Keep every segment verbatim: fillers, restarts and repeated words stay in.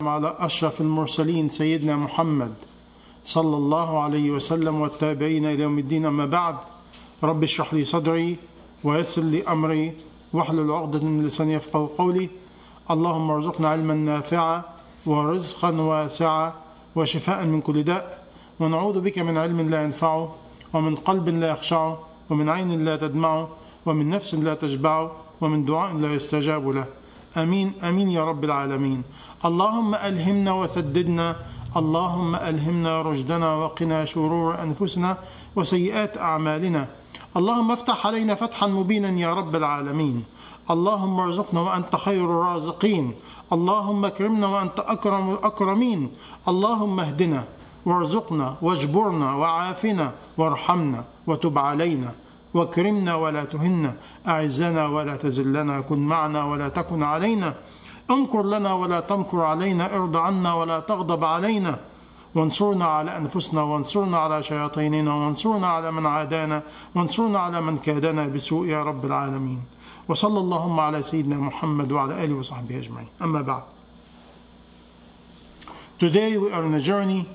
على أشرف المرسلين سيدنا محمد صلى الله عليه وسلم والتابعين إلى يوم الدين. أما بعد، رب اشرح لي صدري ويسر لي أمري واحلل عقدة من لساني يفقهوا قولي. اللهم ارزقنا علما نافعا ورزقا واسعا وشفاء من كل داء، ونعوذ بك من علم لا ينفع ومن قلب لا يخشع ومن عين لا تدمع ومن نفس لا تشبع ومن دعاء لا يستجاب له. آمين آمين يا رب العالمين. اللهم ألهمنا وسددنا، اللهم ألهمنا رشدنا وقنا شرور أنفسنا وسيئات أعمالنا. اللهم افتح علينا فتحا مبينا يا رب العالمين. اللهم ارزقنا وأنت خير الرازقين. اللهم اكرمنا وأنت أكرم الأكرمين. اللهم اهدنا وارزقنا واجبرنا وعافنا وارحمنا وتب علينا واكرمنا ولا تهنا، أعزنا ولا تزلنا، كن معنا ولا تكن علينا، انكر لنا ولا تمكر علينا، ارض عنا ولا تغضب علينا، وانصرنا على أنفسنا وانصرنا على شياطيننا وانصرنا على من عادانا وانصرنا على من كادنا بسوء يا رب العالمين. وصلى اللهم على سيدنا محمد وعلى آله وصحبه أجمعين. أما بعد. Today we are on a journey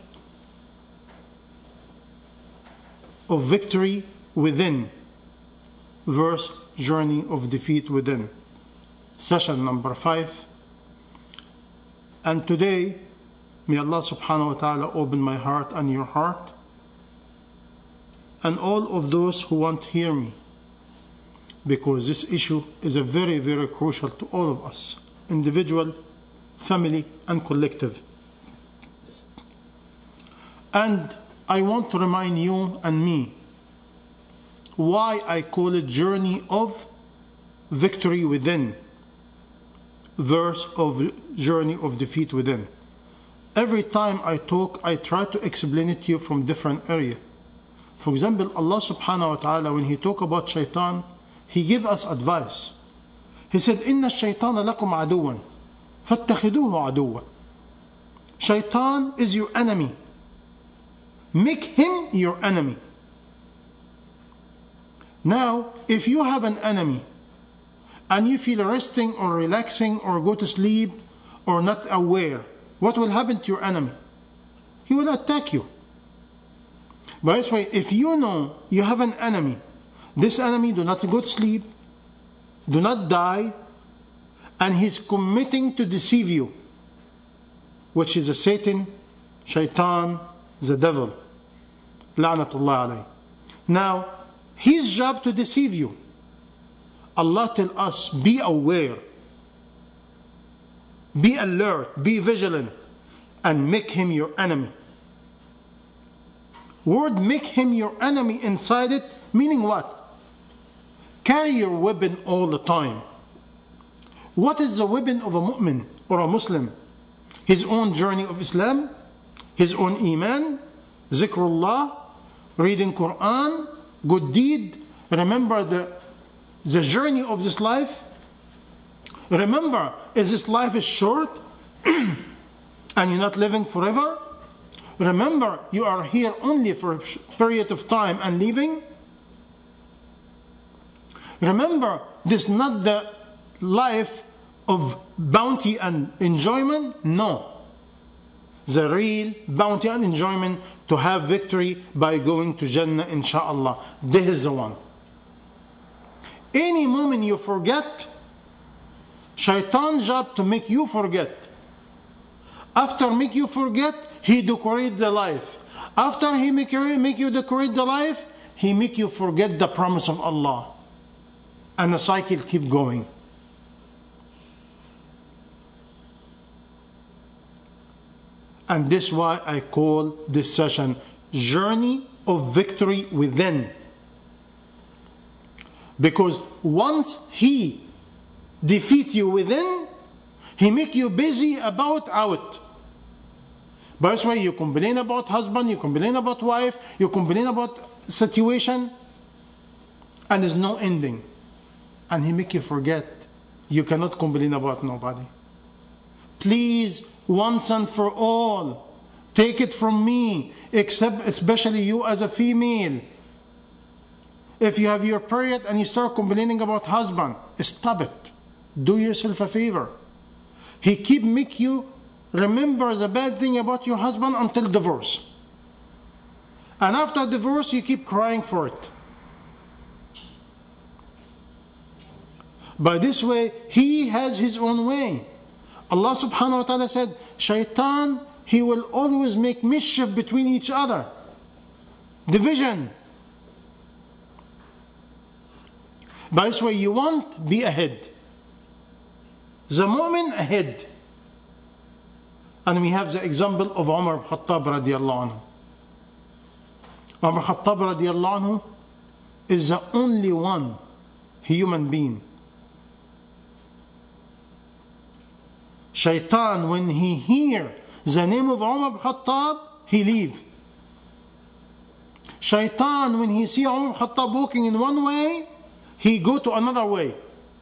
of victory within verse journey of defeat within, session number five. And today, may Allah subhanahu wa ta'ala open my heart and your heart and all of those who want to hear me, because this issue is a very, very crucial to all of us, individual, family, and collective. And I want to remind you and me why I call it journey of victory within, verse of journey of defeat within. Every time I talk, I try to explain it to you from different area. For example, Allah subhanahu wa ta'ala, when He talk about shaitan, He give us advice. He said, إِنَّ الشَّيْطَانَ لَكُمْ عَدُوًا فَاتَّخِذُوهُ عَدُوًا. Shaitan is your enemy. Make him your enemy. Now, if you have an enemy and you feel resting or relaxing or go to sleep or not aware, what will happen to your enemy? He will attack you. By this way, if you know you have an enemy, this enemy do not go to sleep, do not die, and he's committing to deceive you, which is a Satan, shaitan, the devil. La'natullah alayh. Now, his job to deceive you. Allah tell us, be aware, be alert, be vigilant, and make him your enemy. Word make him your enemy inside it, meaning what? Carry your weapon all the time. What is the weapon of a mu'min or a Muslim? His own journey of Islam, his own iman, zikrullah, reading Quran, good deed. Remember the, the journey of this life. Remember, is this life is short and you're not living forever. Remember, you are here only for a period of time and leaving. Remember, this is not the life of bounty and enjoyment. No. The real bounty and enjoyment to have victory by going to Jannah, inshaAllah. This is the one. Any moment you forget, shaitan's job to make you forget. After make you forget, he decorate the life. After he make you, make you decorate the life, he make you forget the promise of Allah. And the cycle keep going. And this is why I call this session Journey of Victory Within. Because once he defeat you within, he make you busy about out. By this way, you complain about husband, you complain about wife, you complain about situation, and there's no ending. And he make you forget you cannot complain about nobody. Please, once and for all, take it from me, except especially you as a female. If you have your period and you start complaining about husband, stop it. Do yourself a favor. He keep make you remember the bad thing about your husband until divorce. And after divorce, you keep crying for it. By this way, he has his own way. Allah subhanahu wa ta'ala said, Shaitan, he will always make mischief between each other. Division. By this way, you want, be ahead. The moment ahead. And we have the example of Umar ibn Khattab radiallahu anhu. Umar ibn Khattab radiallahu anhu is the only one human being. Shaitan, when he hear the name of Umar ibn Khattab, he leave. Shaitan, when he see Umar ibn Khattab walking in one way, he go to another way.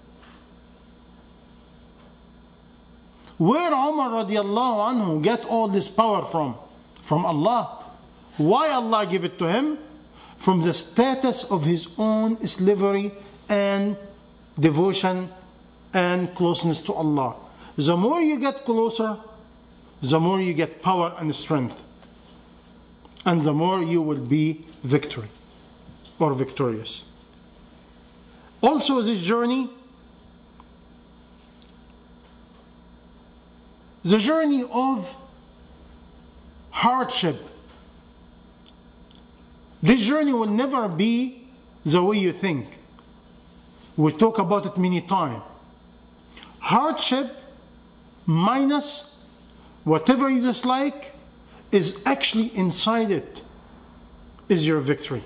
Where Umar radiallahu anhu get all this power from? From Allah. Why Allah give it to him? From the status of his own slavery and devotion and closeness to Allah. The more you get closer, the more you get power and strength. And the more you will be victory or victorious. Also this journey, the journey of hardship. This journey will never be the way you think. We talk about it many times. Hardship minus whatever you dislike is actually inside it is your victory.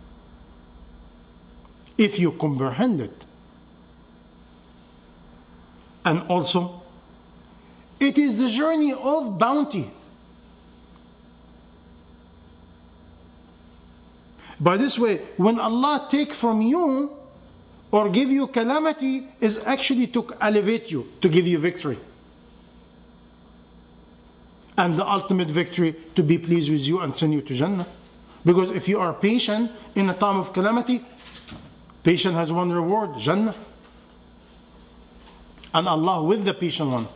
If you comprehend it. And also, it is the journey of bounty. By this way, when Allah take from you or give you calamity, is actually to elevate you, to give you victory. And the ultimate victory, to be pleased with you and send you to Jannah. Because if you are patient in a time of calamity, patient has one reward, Jannah. And Allah with the patient one.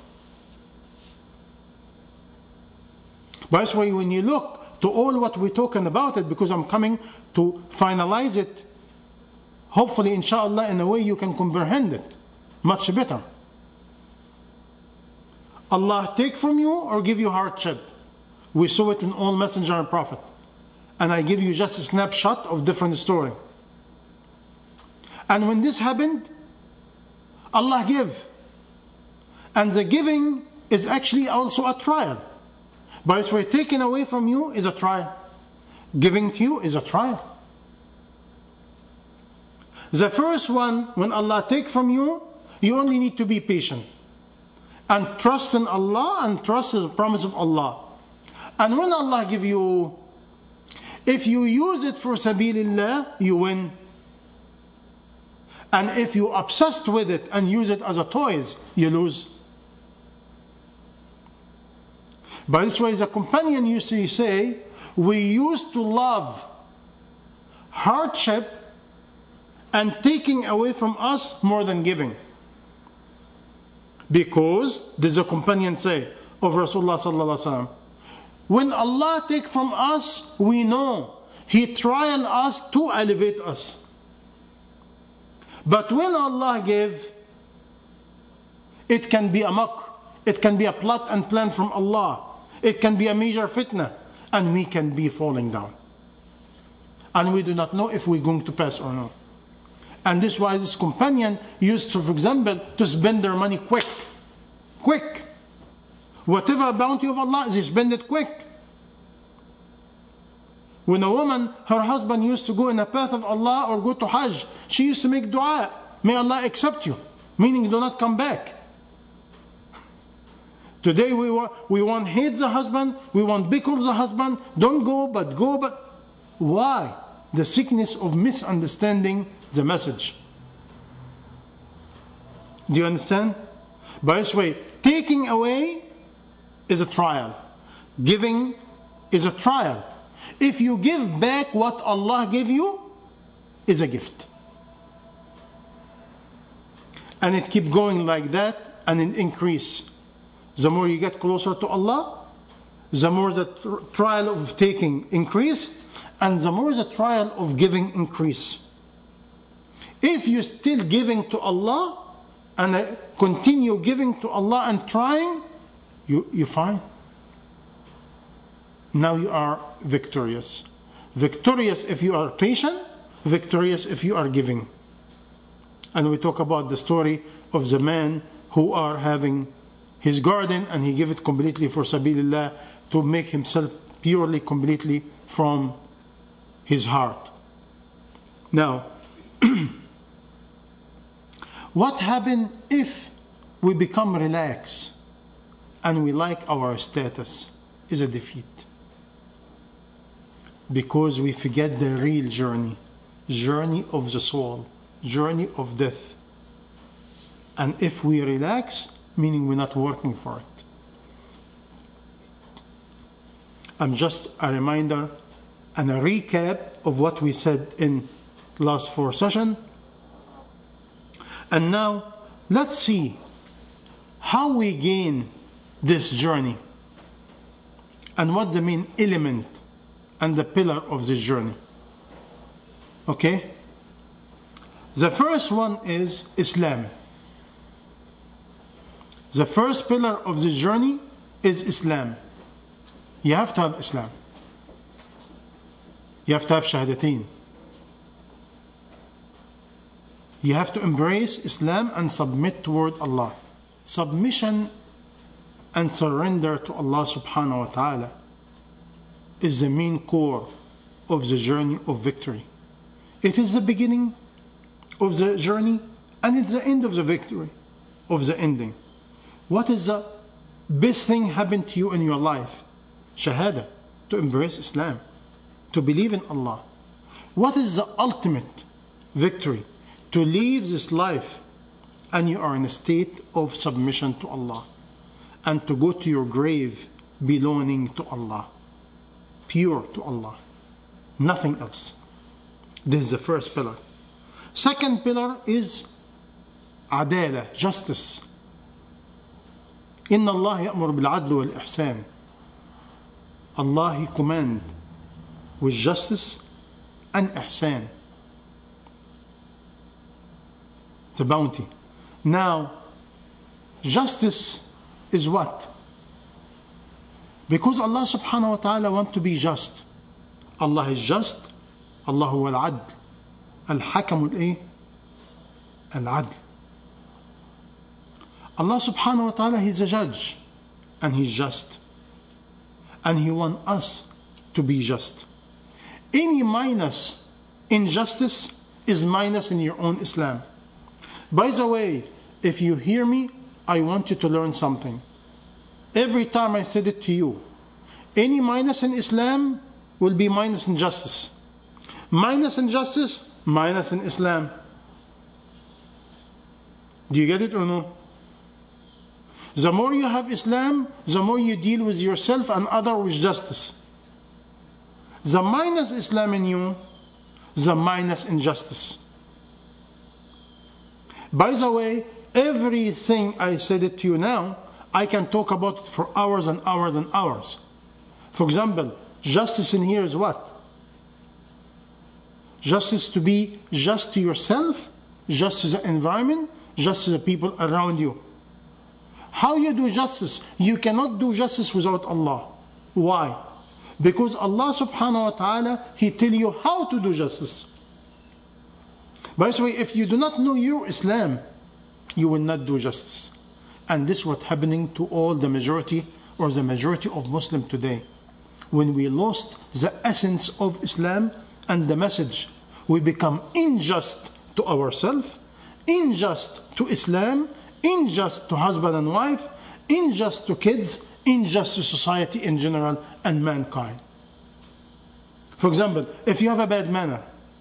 By this way, when you look to all what we're talking about it, because I'm coming to finalize it, hopefully inshallah in a way you can comprehend it much better. Allah take from you or give you hardship. We saw it in all messenger and prophet. And I give you just a snapshot of different story. And when this happened, Allah give. And the giving is actually also a trial. By this way, taken away from you is a trial. Giving to you is a trial. The first one, when Allah take from you, you only need to be patient. And trust in Allah and trust in the promise of Allah. And when Allah give you, if you use it for sabilillah, you win. And if you obsessed with it and use it as a toys, you lose. By this way, the companion used to say, we used to love hardship and taking away from us more than giving. Because, does the companion say of Rasulullah sallallahu alaihi wasallam, when Allah take from us, we know He trial us to elevate us. But when Allah give, it can be a makr, it can be a plot and plan from Allah, it can be a major fitna, and we can be falling down. And we do not know if we're going to pass or not. And this is why this companion used to, for example, to spend their money quick. Quick. Whatever bounty of Allah, they spend it quick. When a woman, her husband used to go in the path of Allah or go to Hajj, she used to make dua, may Allah accept you. Meaning do not come back. Today we want, we want hate the husband, we want bickle the husband, don't go but go but. Why? The sickness of misunderstanding the message. Do you understand? By this way, taking away is a trial. Giving is a trial. If you give back what Allah gave you, is a gift. And it keep going like that and it increase. the more you get closer to Allah, the more the trial of taking increase, and the more the trial of giving increase. If you're still giving to Allah and continue giving to Allah and trying, you, you're fine. Now you are victorious. Victorious if you are patient, victorious if you are giving. And we talk about the story of the man who are having his garden and he give it completely for Sabilillah to make himself purely, completely from his heart. Now, what happens if we become relaxed and we like our status? Is a defeat. Because we forget the real journey, journey of the soul, journey of death. And if we relax, meaning we're not working for it. I'm just a reminder and a recap of what we said in last four sessions. And now, let's see how we gain this journey and what the main element and the pillar of this journey. Okay? The first one is Islam. The first pillar of this journey is Islam. You have to have Islam. You have to have Shahadateen. You have to embrace Islam and submit toward Allah. Submission and surrender to Allah subhanahu wa ta'ala is the main core of the journey of victory. It is the beginning of the journey and it's the end of the victory, of the ending. What is the best thing happened to you in your life? Shahada, to embrace Islam, to believe in Allah. What is the ultimate victory? To leave this life and you are in a state of submission to Allah and to go to your grave belonging to Allah, pure to Allah, nothing else. This is the first pillar. Second pillar is Adala, justice. إن الله يأمر بالعدل والإحسان. Allah, He command with justice and ihsan, the bounty. Now, justice is what? Because Allah subhanahu wa ta'ala wants to be just. Allah is just. Allah huwa al-adl. Al-hakam al-eh? Al-adl. Allah subhanahu wa ta'ala, He's a judge and He's just. And He wants us to be just. Any minus in justice is minus in your own Islam. By the way, if you hear me, I want you to learn something. Every time I said it to you, any minus in Islam will be minus in justice. Minus in justice, minus in Islam. Do you get it or no? The more you have Islam, the more you deal with yourself and others with justice. The minus Islam in you, the minus injustice. By the way, everything I said it to you now, I can talk about it for hours and hours and hours. For example, justice in here is what? Justice to be just to yourself, just to the environment, just to the people around you. How you do justice? You cannot do justice without Allah. Why? Because Allah subhanahu wa ta'ala, He tell you how to do justice. By the way, if you do not know your Islam, you will not do justice. And this is what's happening to all the majority or the majority of Muslims today. When we lost the essence of Islam and the message, we become unjust to ourselves, unjust to Islam, unjust to husband and wife, unjust to kids, unjust to society in general and mankind. For example, if you have a bad manner,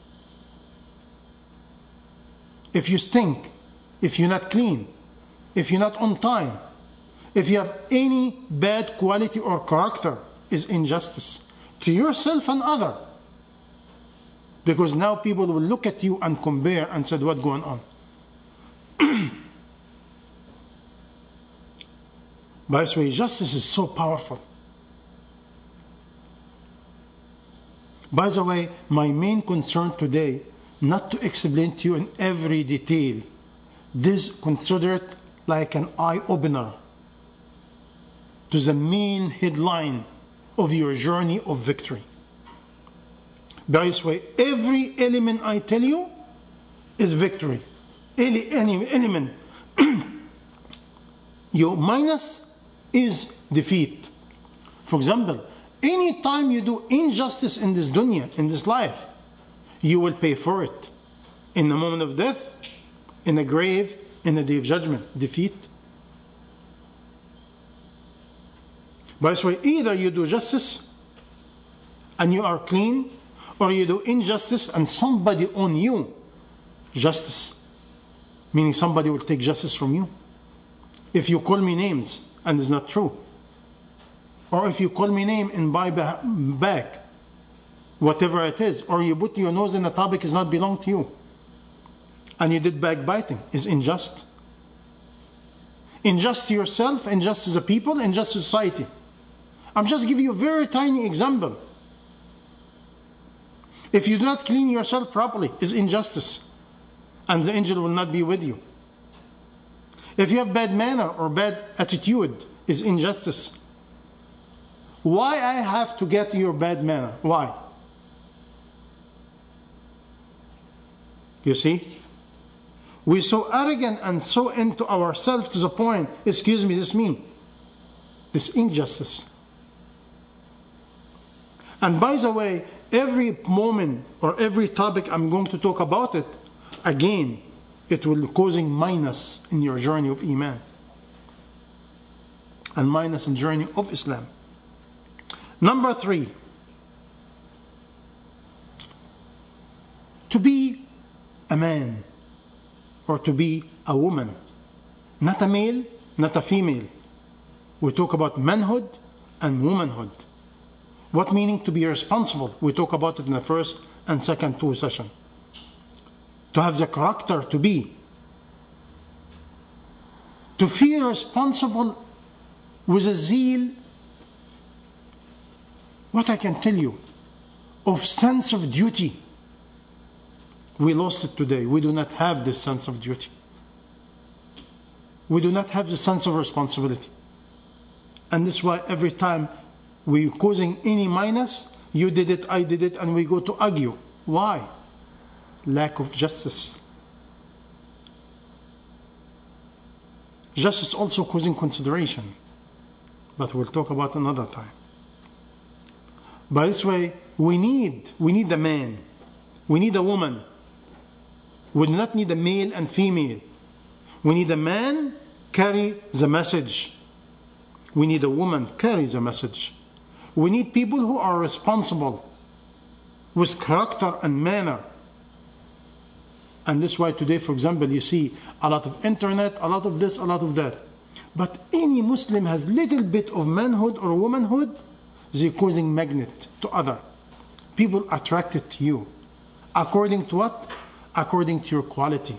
if you stink, if you're not clean, if you're not on time, if you have any bad quality or character, is injustice to yourself and other. Because now people will look at you and compare and say, what's going on? By the way, justice is so powerful. By the way, my main concern today, not to explain to you in every detail. This consider it like an eye-opener to the main headline of your journey of victory. By this way, every element I tell you is victory. Any, any element you minus is defeat. For example, any time you do injustice in this dunya, in this life, you will pay for it. In the moment of death, in the grave, in the day of judgment. Defeat. By this way, either you do justice and you are clean, or you do injustice and somebody on you justice. Meaning somebody will take justice from you. If you call me names and it's not true, or if you call me name and buy back whatever it is, or you put your nose in a topic is not belong to you, and you did backbiting, is unjust. Unjust to yourself, unjust to the people, unjust to society. I'm just giving you a very tiny example. If you do not clean yourself properly, is injustice, and the angel will not be with you. If you have bad manner or bad attitude, is injustice. Why I have to get your bad manner? Why? You see? We're so arrogant and so into ourselves to the point, excuse me, this me. This injustice. And by the way, every moment or every topic I'm going to talk about it, again, it will be causing minus in your journey of Iman. And minus in journey of Islam. Number three. To be a man or to be a woman. Not a male, not a female. We talk about manhood and womanhood. What meaning to be responsible? We talk about it in the first and second two sessions. To have the character to be. To feel responsible with a zeal, what I can tell you, of sense of duty. We lost it today. We do not have this sense of duty. We do not have the sense of responsibility. And this is why every time we're causing any minus, you did it, I did it, and we go to argue. Why? Lack of justice. Justice also causing consideration. But we'll talk about another time. By this way, we need, we need a man. We need a woman. We do not need a male and female. We need a man carry the message. We need a woman carry the message. We need people who are responsible with character and manner. And that's why today, for example, you see a lot of internet, a lot of this, a lot of that. But any Muslim has little bit of manhood or womanhood, they're causing magnet to other. People attracted to you. According to what? According to your quality.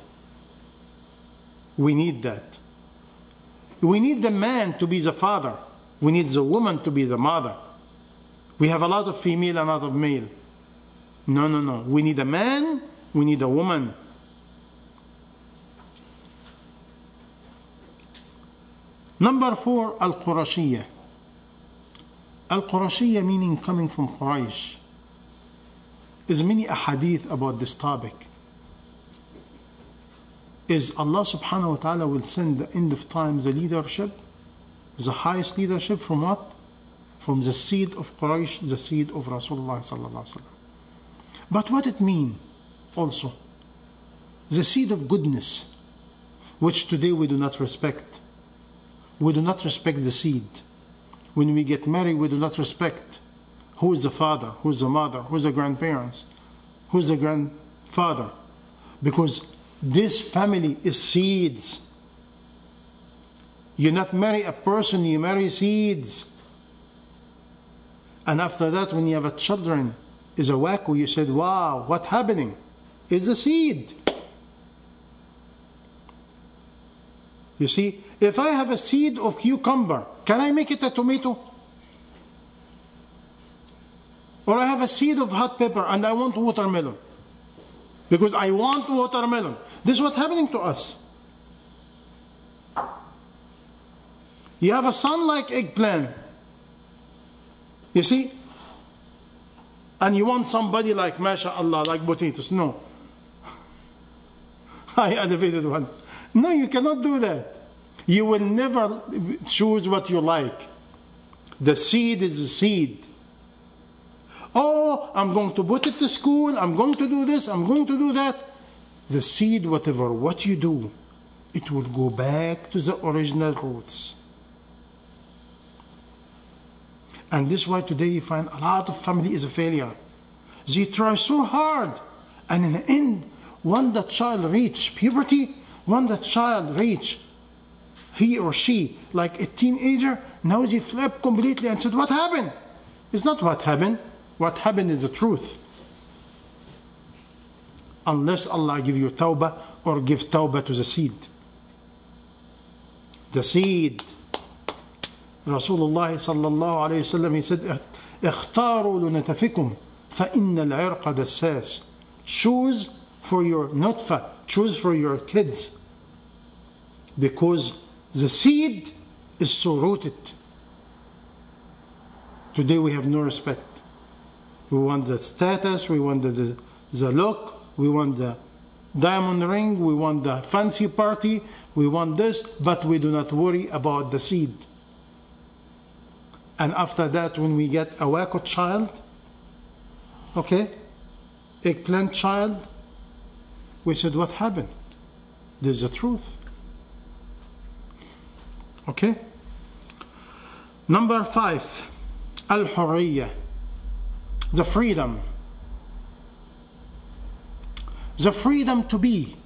We need that. We need the man to be the father. We need the woman to be the mother. We have a lot of female and a lot of male. No, no, no. We need a man. We need a woman. Number four, Al-Qurashiyya. Al-Qurashiyya meaning coming from Quraysh. There's many ahadith about this topic. Is Allah subhanahu wa ta'ala will send the end of time the leadership, the highest leadership from what? From the seed of Quraysh, the seed of Rasulullah sallallahu alaihi wasallam. But what it mean also? The seed of goodness, which today we do not respect. We do not respect the seed. When we get married, we do not respect who is the father, who is the mother, who is the grandparents, who is the grandfather. Because this family is seeds. You not marry a person, you marry seeds. And after that, when you have a children, is a waku, you said, wow, what's happening? It's a seed. You see, if I have a seed of cucumber, can I make it a tomato? Or I have a seed of hot pepper and I want watermelon. Because I want watermelon. This is what's happening to us. You have a son like eggplant. You see? And you want somebody like, mashallah, like potatoes. No. I elevated one. No, you cannot do that. You will never choose what you like. The seed is a seed. Oh, I'm going to put it to school. I'm going to do this. I'm going to do that. The seed, whatever, what you do, it will go back to the original roots. And this is why today you find a lot of family is a failure. They try so hard. And in the end, when that child reach puberty, when that child reach, he or she, like a teenager, now they flip completely and said, what happened? It's not what happened. What happened is the truth. Unless Allah give you tawbah or give tawbah to the seed. The seed. Rasulullah sallallahu alayhi wa sallam, he said, اختاروا لنتفكم فإن العرق دساس. Choose for your nutfa, choose for your kids. Because the seed is so rooted. Today we have no respect. We want the status, we want the, the look, we want the diamond ring, we want the fancy party, we want this, but we do not worry about the seed. And after that, when we get a wacko child, okay, eggplant child, we said, what happened? This is the truth. Okay? Number five, al-hurriya, the freedom. The freedom to be.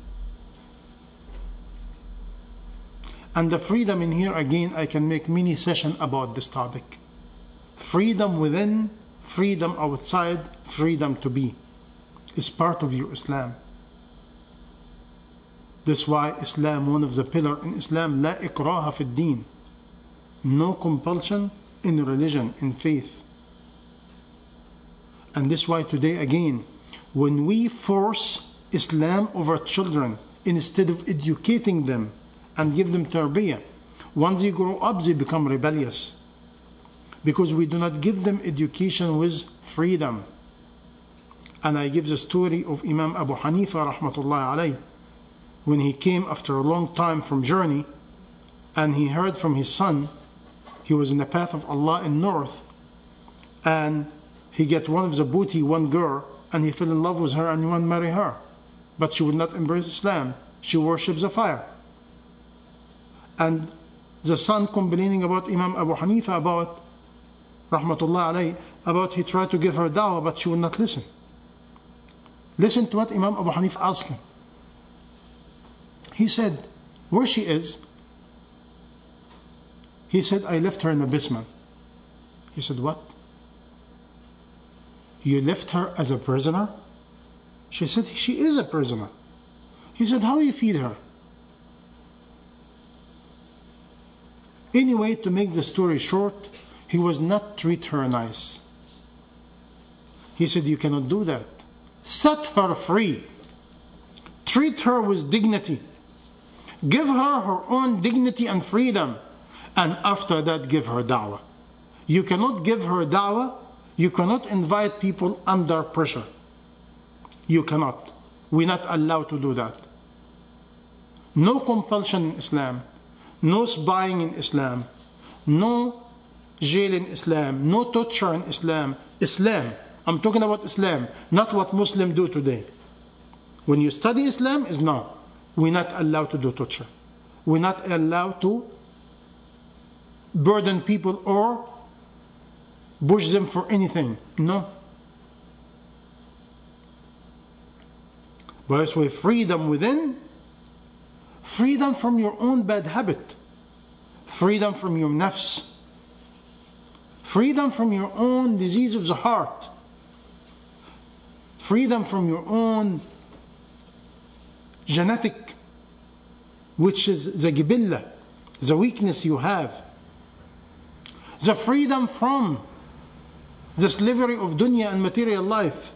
And the freedom in here, again, I can make mini session about this topic. Freedom within, freedom outside, freedom to be is part of your Islam. That's why Islam, one of the pillars in Islam, لا إكراه في الدين. No compulsion in religion, in faith. And this is why today, again, when we force Islam over children, instead of educating them and give them tarbiyah, once they grow up, they become rebellious. Because we do not give them education with freedom. And I give the story of Imam Abu Hanifa, rahmatullahi alayhi, when he came after a long time from journey, and he heard from his son, he was in the path of Allah in north, and he get one of the booty, one girl, and he fell in love with her and he want to marry her. But she would not embrace Islam. She worships the fire. And the son complaining about Imam Abu Hanifa, about rahmatullah alayhi, about he tried to give her dawah, but she would not listen. Listen to what Imam Abu Hanifa asked him. He said, where she is? He said, I left her in the basement. He said, what? You left her as a prisoner? She said, she is a prisoner. He said, how do you feed her? Anyway, to make the story short, he was not treat her nice. He said, you cannot do that. Set her free. Treat her with dignity. Give her her own dignity and freedom. And after that, give her da'wah. You cannot give her da'wah. You cannot invite people under pressure. You cannot. We're not allowed to do that. No compulsion in Islam. No spying in Islam. No jail in Islam. No torture in Islam. Islam. I'm talking about Islam, not what Muslims do today. When you study Islam, is no. We're not allowed to do torture. We're not allowed to burden people or push them for anything. No. But with freedom within, freedom from your own bad habit, freedom from your nafs, freedom from your own disease of the heart, freedom from your own genetic which is the gibillah, the weakness you have. The freedom from the slavery of dunya and material life.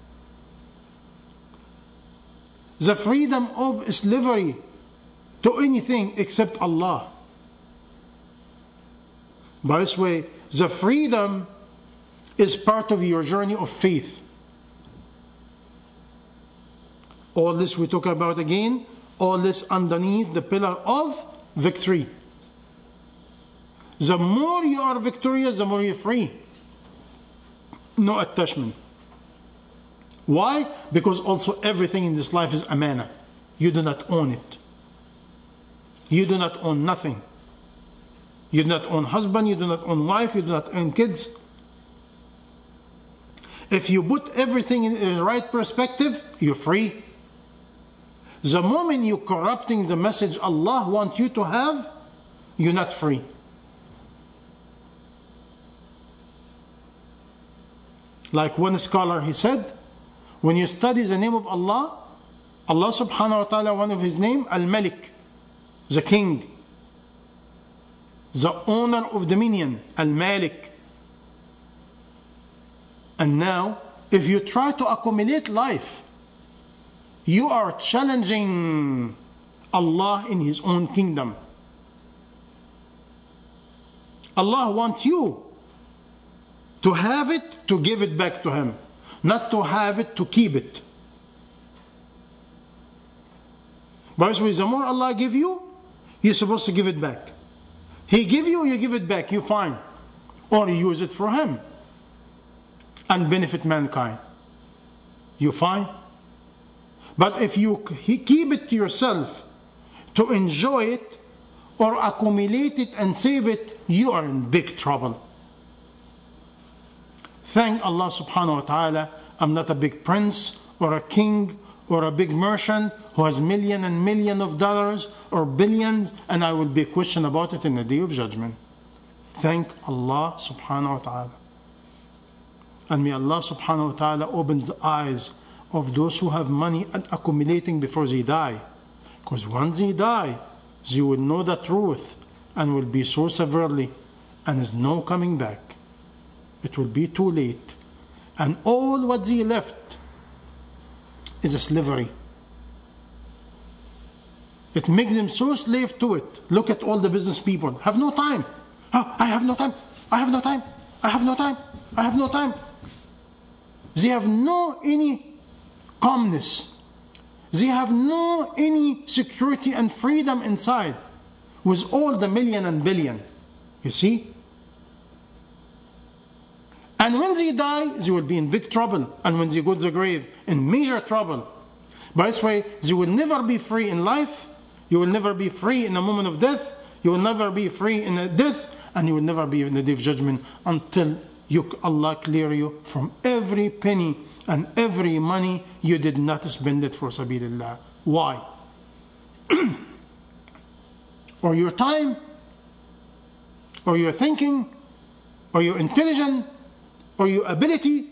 The freedom of slavery to anything except Allah. By this way, the freedom is part of your journey of faith. All this we talk about again, all this underneath the pillar of victory. The more you are victorious, the more you're free. No attachment. Why? Because also everything in this life is amana. You do not own it. You do not own nothing. You do not own husband, you do not own wife, you do not own kids. If you put everything in the right perspective, you're free. The moment you're corrupting the message Allah wants you to have, you're not free. Like one scholar, he said, when you study the name of Allah, Allah subhanahu wa ta'ala, one of his name, Al-Malik, the king, the owner of dominion, Al-Malik. And now, if you try to accumulate life, you are challenging Allah in his own kingdom. Allah wants you to have it, to give it back to him, not to have it, to keep it. By the way, the more Allah give you, you're supposed to give it back. He give you, you give it back, you fine. Or you use it for him and benefit mankind. You fine. But if you keep it to yourself to enjoy it or accumulate it and save it, you are in big trouble. Thank Allah subhanahu wa ta'ala, I'm not a big prince or a king or a big merchant who has million and million of dollars or billions, and I will be questioned about it in the day of judgment. Thank Allah subhanahu wa ta'ala. And may Allah subhanahu wa ta'ala open the eyes of those who have money and accumulating before they die. Because once they die, they will know the truth and will be so severely, and there's no coming back. It will be too late. And all what they left is a slavery. It makes them so slave to it. Look at all the business people. Have no time. Oh, I have no time. I have no time. I have no time. I have no time. They have no any calmness. They have no any security and freedom inside with all the million and billion. You see? And when they die, they will be in big trouble. And when they go to the grave, in major trouble. By this way, they will never be free in life. You will never be free in the moment of death. You will never be free in the death. And you will never be in the day of judgment until you, Allah clear you from every penny and every money you did not spend it for sabilillah. Why? Or your time, or your thinking, or your intelligence, or your ability.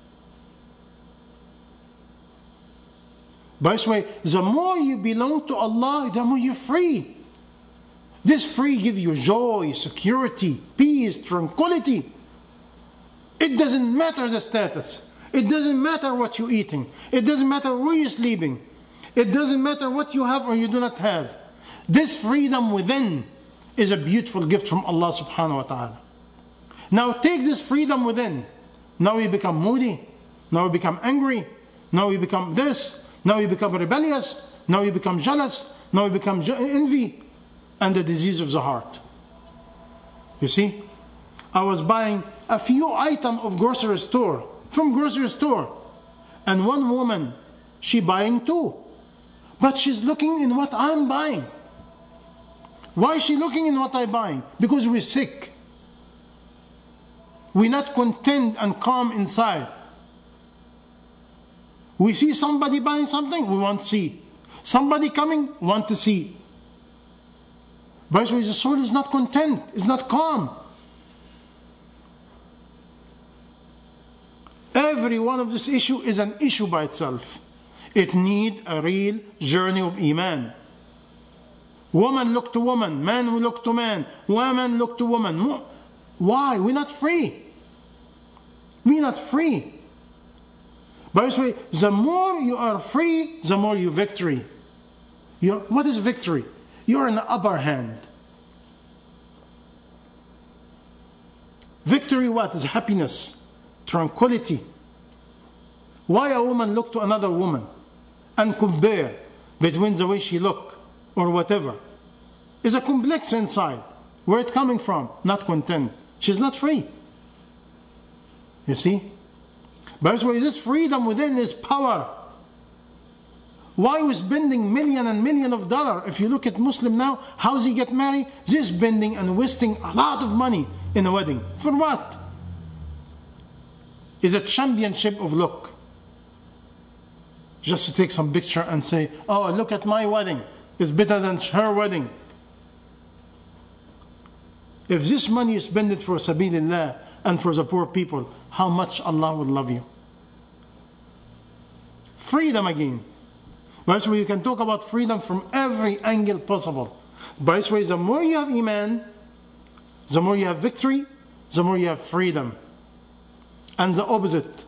By this way, the more you belong to Allah, the more you're free. This free gives you joy, security, peace, tranquility. It doesn't matter the status. It doesn't matter what you're eating. It doesn't matter where you're sleeping. It doesn't matter what you have or you do not have. This freedom within is a beautiful gift from Allah subhanahu wa ta'ala. Now take this freedom within. Now you become moody. Now you become angry. Now you become this. Now you become rebellious. Now you become jealous. Now you become envy. And the disease of the heart. You see? I was buying a few items of grocery store. From grocery store. And one woman, she buying too. But she's looking in what I'm buying. Why is she looking in what I'm buying? Because we're sick. We're not content and calm inside. We see somebody buying something, we want to see. Somebody coming, want to see. By the way, the soul is not content, is not calm. Every one of this issue is an issue by itself. It needs a real journey of Iman. Woman look to woman, man will look to man, woman look to woman. Why? We're not free. We're not free. By this way, the more you are free, the more you victory. You're, what is victory? You're in the upper hand. Victory what? Is happiness, tranquility. Why a woman look to another woman and compare between the way she look or whatever? Is a complex inside. Where it coming from? Not content. She's not free. You see? By the way, this freedom within is power. Why we spending million and million of dollars? If you look at Muslim now, how does he get married? They're spending and wasting a lot of money in a wedding. For what? Is a championship of look. Just to take some picture and say, oh, look at my wedding. It's better than her wedding. If this money is spent for Sabilillah and for the poor people, how much Allah will love you. Freedom again. By this way, you can talk about freedom from every angle possible. By this way, the more you have Iman, the more you have victory, the more you have freedom. And the opposite.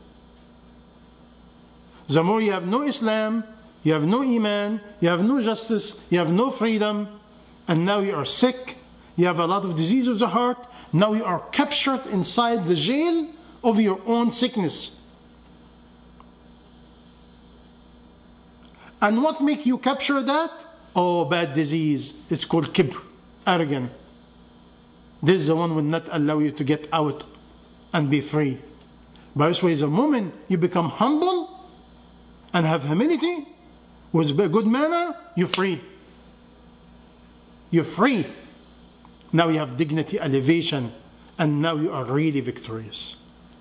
The more you have no Islam, you have no Iman, you have no justice, you have no freedom, and now you are sick, you have a lot of disease of the heart, now you are captured inside the jail of your own sickness. And what make you capture that? Oh, bad disease. It's called kibr, arrogant. This is the one will not allow you to get out and be free. By this way, the moment you become humble and have humility, with a good manner, you're free. You're free. Now you have dignity, elevation, and now you are really victorious.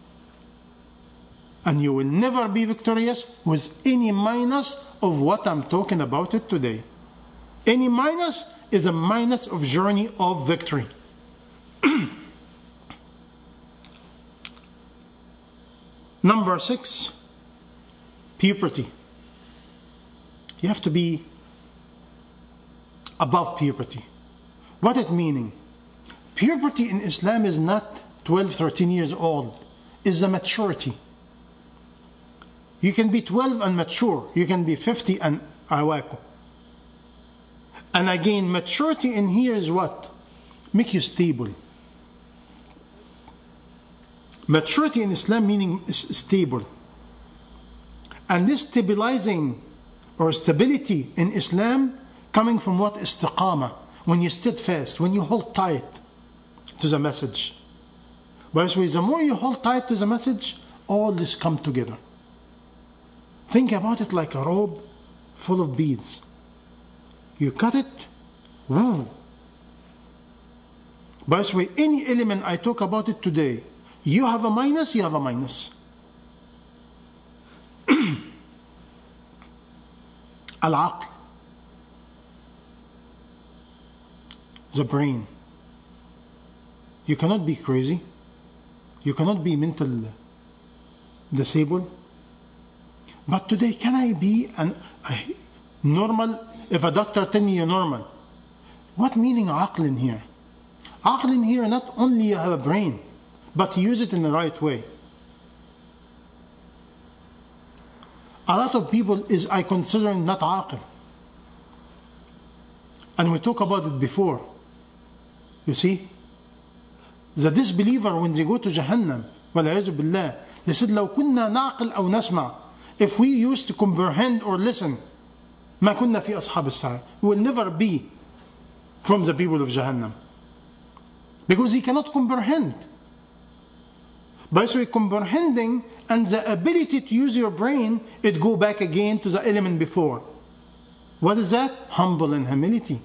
And you will never be victorious with any minus of what I'm talking about it today. Any minus is a minus of journey of victory. Number six, puberty. You have to be above puberty. What it meaning? Puberty in Islam is not twelve, thirteen years old. It's a maturity. You can be twelve and mature. You can be fifty and awako. And again, maturity in here is what? Make you stable. Maturity in Islam meaning stable. And this stabilizing or stability in Islam coming from what? Istiqamah. When you steadfast, when you hold tight to the message. By this way, the more you hold tight to the message, all this come together. Think about it like a robe full of beads. You cut it, woo. By this way, any element I talk about it today, you have a minus, you have a minus. Al-aql, the brain. You cannot be crazy. You cannot be mental disabled. But today, can I be an, a normal? If a doctor tell me you're normal, what meaning aql in here? Aql in here, not only you have a brain, but use it in the right way. A lot of people is I consider not aql. And we talked about it before. You see? The disbeliever when they go to Jahannam, وَالْعِيَاذُ بِاللَّهِ, they said, لو كنا نعقل أو نسمع. If we used to comprehend or listen, ما كنا في أصحاب السعير. We will never be from the people of Jahannam. Because he cannot comprehend. By so comprehending and the ability to use your brain, it go back again to the element before. What is that? Humble and humility.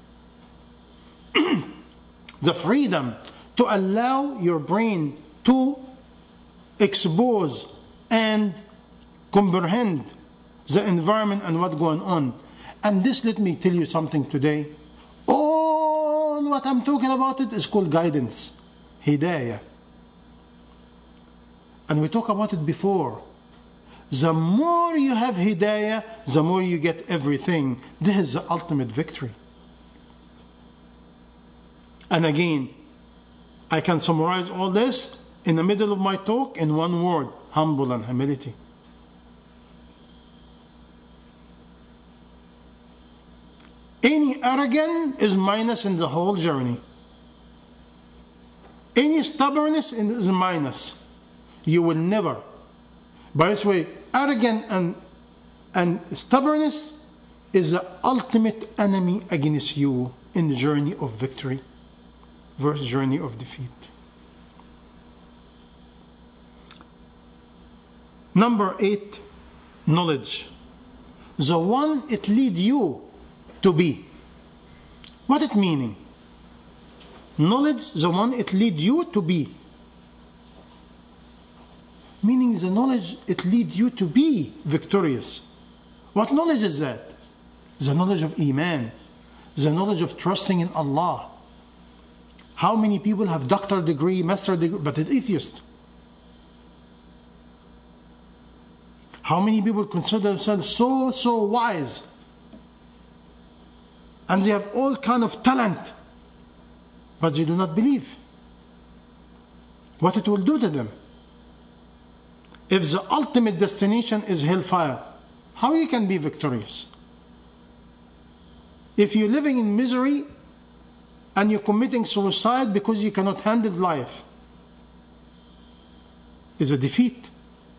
The freedom to allow your brain to expose and comprehend the environment and what's going on. And this, let me tell you something today. All what I'm talking about it is called guidance, hidayah. And we talked about it before. The more you have hidayah, the more you get everything. This is the ultimate victory. And again, I can summarize all this in the middle of my talk in one word: humble and humility. Any arrogance is minus in the whole journey. Any stubbornness is minus. You will never. By this way, arrogance and, and stubbornness is the ultimate enemy against you in the journey of victory versus journey of defeat. Number eight, knowledge. The one it lead you to be. What it meaning? Knowledge, the one it lead you to be. Meaning the knowledge it lead you to be victorious. What knowledge is that? The knowledge of Iman. The knowledge of trusting in Allah. How many people have doctor degree, master degree, but it's atheist? How many people consider themselves so, so wise? And they have all kind of talent, but they do not believe. What it will do to them? If the ultimate destination is hellfire, how you can be victorious? If you're living in misery and you're committing suicide because you cannot handle life, it's a defeat.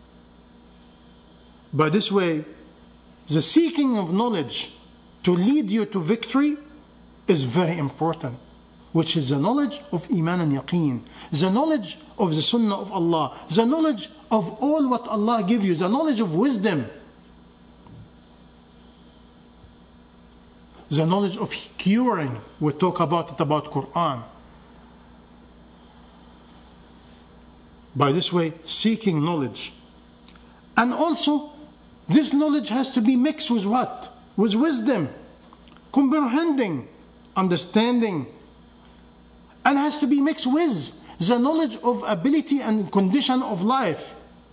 By this way, the seeking of knowledge to lead you to victory is very important, which is the knowledge of Iman and Yaqeen, the knowledge of the Sunnah of Allah, the knowledge of all what Allah gives you, the knowledge of wisdom, the knowledge of curing. We talk about it about Quran. By this way, seeking knowledge. And also, this knowledge has to be mixed with what? With wisdom, comprehending, understanding, and has to be mixed with the knowledge of ability and condition of life.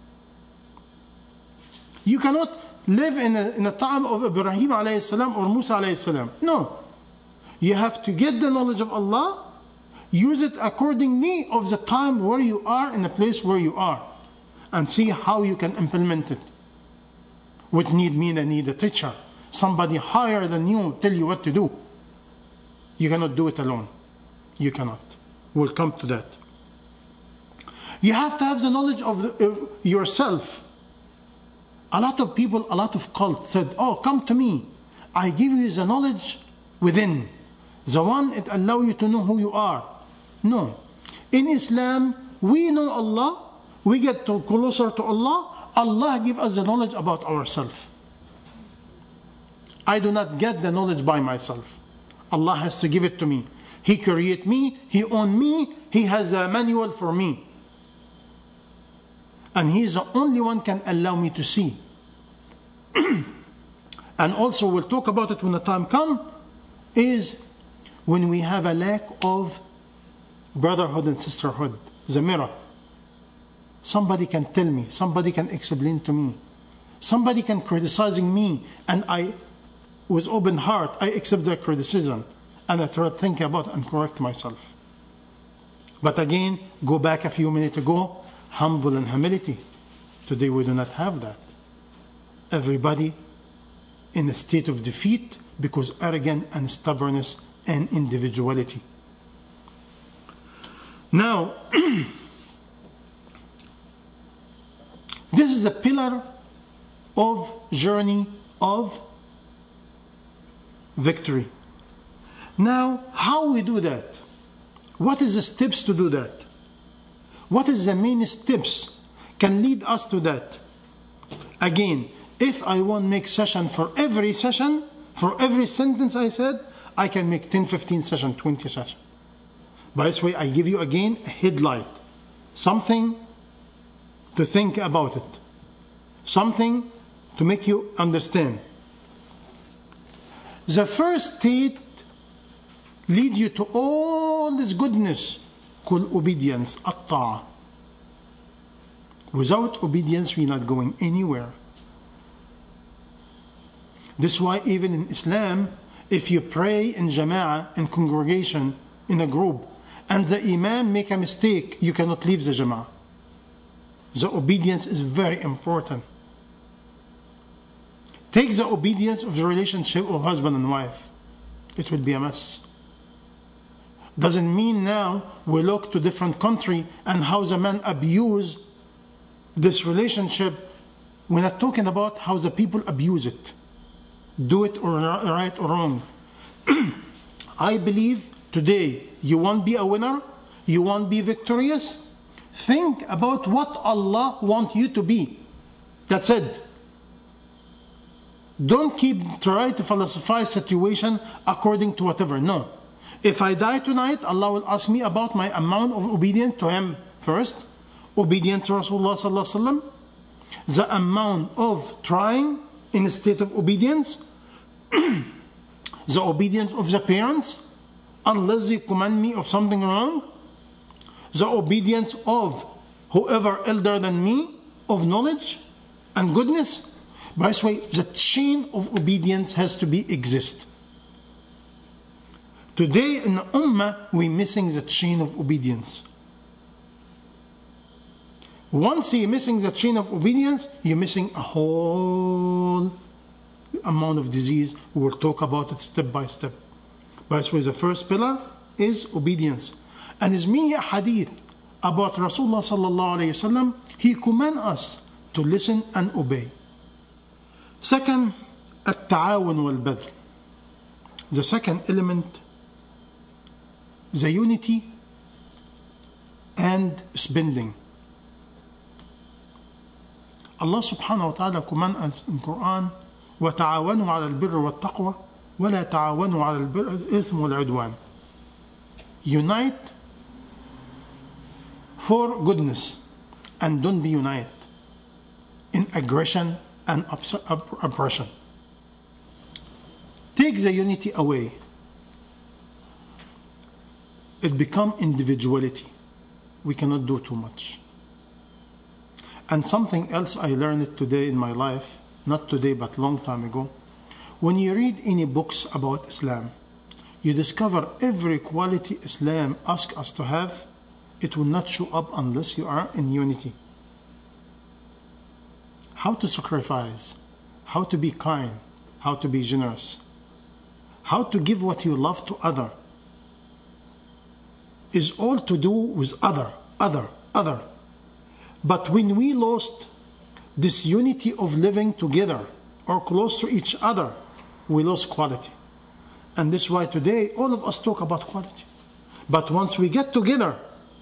You cannot live in a, in a time of Ibrahim alayhi salam or Musa alayhi salam. No. You have to get the knowledge of Allah, use it accordingly of the time where you are in the place where you are, and see how you can implement it. Would need mean I need a teacher, somebody higher than you tell you what to do. You cannot do it alone. You cannot. We'll come to that. You have to have the knowledge of, the, of yourself. A lot of people, a lot of cults said, oh, come to me. I give you the knowledge within. The one it allow you to know who you are. No. In Islam, we know Allah. We get to closer to Allah. Allah give us the knowledge about ourselves. I do not get the knowledge by myself. Allah has to give it to me. He created me. He owned me. He has a manual for me. And He is the only one can allow me to see. And also we'll talk about it when the time comes, is when we have a lack of brotherhood and sisterhood, the mirror. Somebody can tell me, somebody can explain to me, somebody can criticizing me, and I, with open heart, I accept their criticism, and I try to think about and correct myself. But again, go back a few minutes ago, humble and humility. Today we do not have that. Everybody in a state of defeat because arrogance and stubbornness and individuality. Now, this is a pillar of journey of victory. Now, how we do that? What is the steps to do that? What is the main steps can lead us to that? Again, if I want to make session for every session, for every sentence I said, I can make ten, fifteen sessions, twenty sessions. By this way, I give you again a headlight. Something to think about it. Something to make you understand. The first state lead you to all this goodness called obedience, at-ta'ah. Without obedience, we're not going anywhere. This is why even in Islam, if you pray in jama'ah, in congregation, in a group and the imam make a mistake, you cannot leave the jama'ah. The obedience is very important. Take the obedience of the relationship of husband and wife. It will be a mess. Doesn't mean now we look to different country and how the men abuse this relationship. We're not talking about how the people abuse it. Do it or right or wrong. I believe today you want to be a winner, you want to be victorious, think about what Allah wants you to be. That's it. Don't keep trying to philosophize situation according to whatever. No. If I die tonight, Allah will ask me about my amount of obedience to Him first, obedience to Rasulullah sallallahu alaihi wasallam, the amount of trying in a state of obedience, the obedience of the parents, unless they command me of something wrong, the obedience of whoever elder than me, of knowledge and goodness. By the way, the chain of obedience has to be exist. Today in the Ummah, we're missing the chain of obedience. Once you're missing the chain of obedience, you're missing a whole amount of disease. We will talk about it step by step. By the way, the first pillar is obedience. And there's many hadith about Rasulullah sallallahu alayhi wasallam. He commands us to listen and obey. Second, التعاون والبذل. The second element, the unity and spending. Allah subhanahu wa ta'ala commands us in Quran, وَتَعَاوَنُوا عَلَى الْبِرِّ وَالتَّقْوَى وَلَا تَعَاوَنُوا عَلَى الْإِثْمِ وَالْعُدْوَانِ. Unite for goodness and don't be united in aggression and oppression. Take the unity away. It becomes individuality. We cannot do too much. And something else I learned today in my life, not today but long time ago, when you read any books about Islam, you discover every quality Islam asks us to have, it will not show up unless you are in unity. How to sacrifice, how to be kind, how to be generous, how to give what you love to other, is all to do with other, other, other. But when we lost this unity of living together or close to each other, we lost quality. And this is why today all of us talk about quality. But once we get together,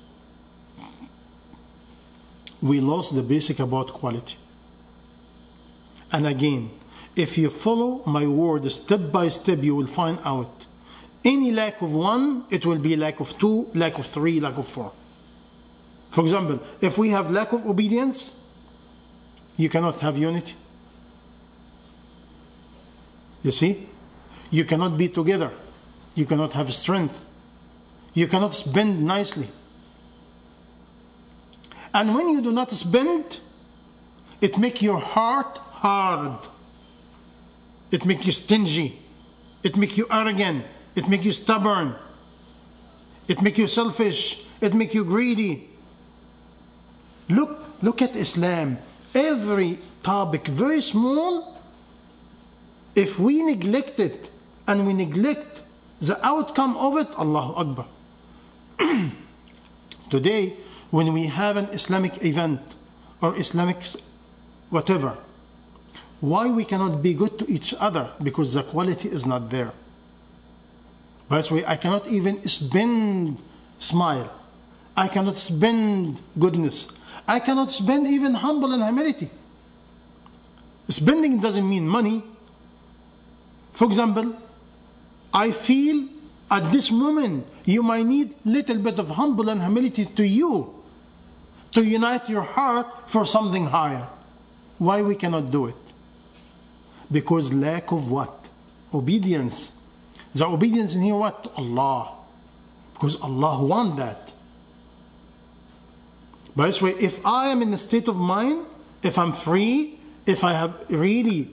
we lost the basic about quality. And again, if you follow my word step by step, you will find out any lack of one, it will be lack of two, lack of three, lack of four. For example, if we have lack of obedience, you cannot have unity. You see? You cannot be together. You cannot have strength. You cannot spend nicely. And when you do not spend, it makes your heart hard. It makes you stingy. It makes you arrogant. It makes you stubborn. It makes you selfish. It makes you greedy. Look, look at Islam. Every topic, very small, if we neglect it and we neglect the outcome of it, Allahu Akbar. Today, when we have an Islamic event or Islamic whatever, why we cannot be good to each other? Because the quality is not there. By the way, I cannot even spend smile. I cannot spend goodness. I cannot spend even humble and humility. Spending doesn't mean money. For example, I feel at this moment you might need little bit of humble and humility to you to unite your heart for something higher. Why we cannot do it? Because lack of what? Obedience. The obedience in here what? To Allah. Because Allah wants that. By this way, if I am in a state of mind, if I'm free, if I have really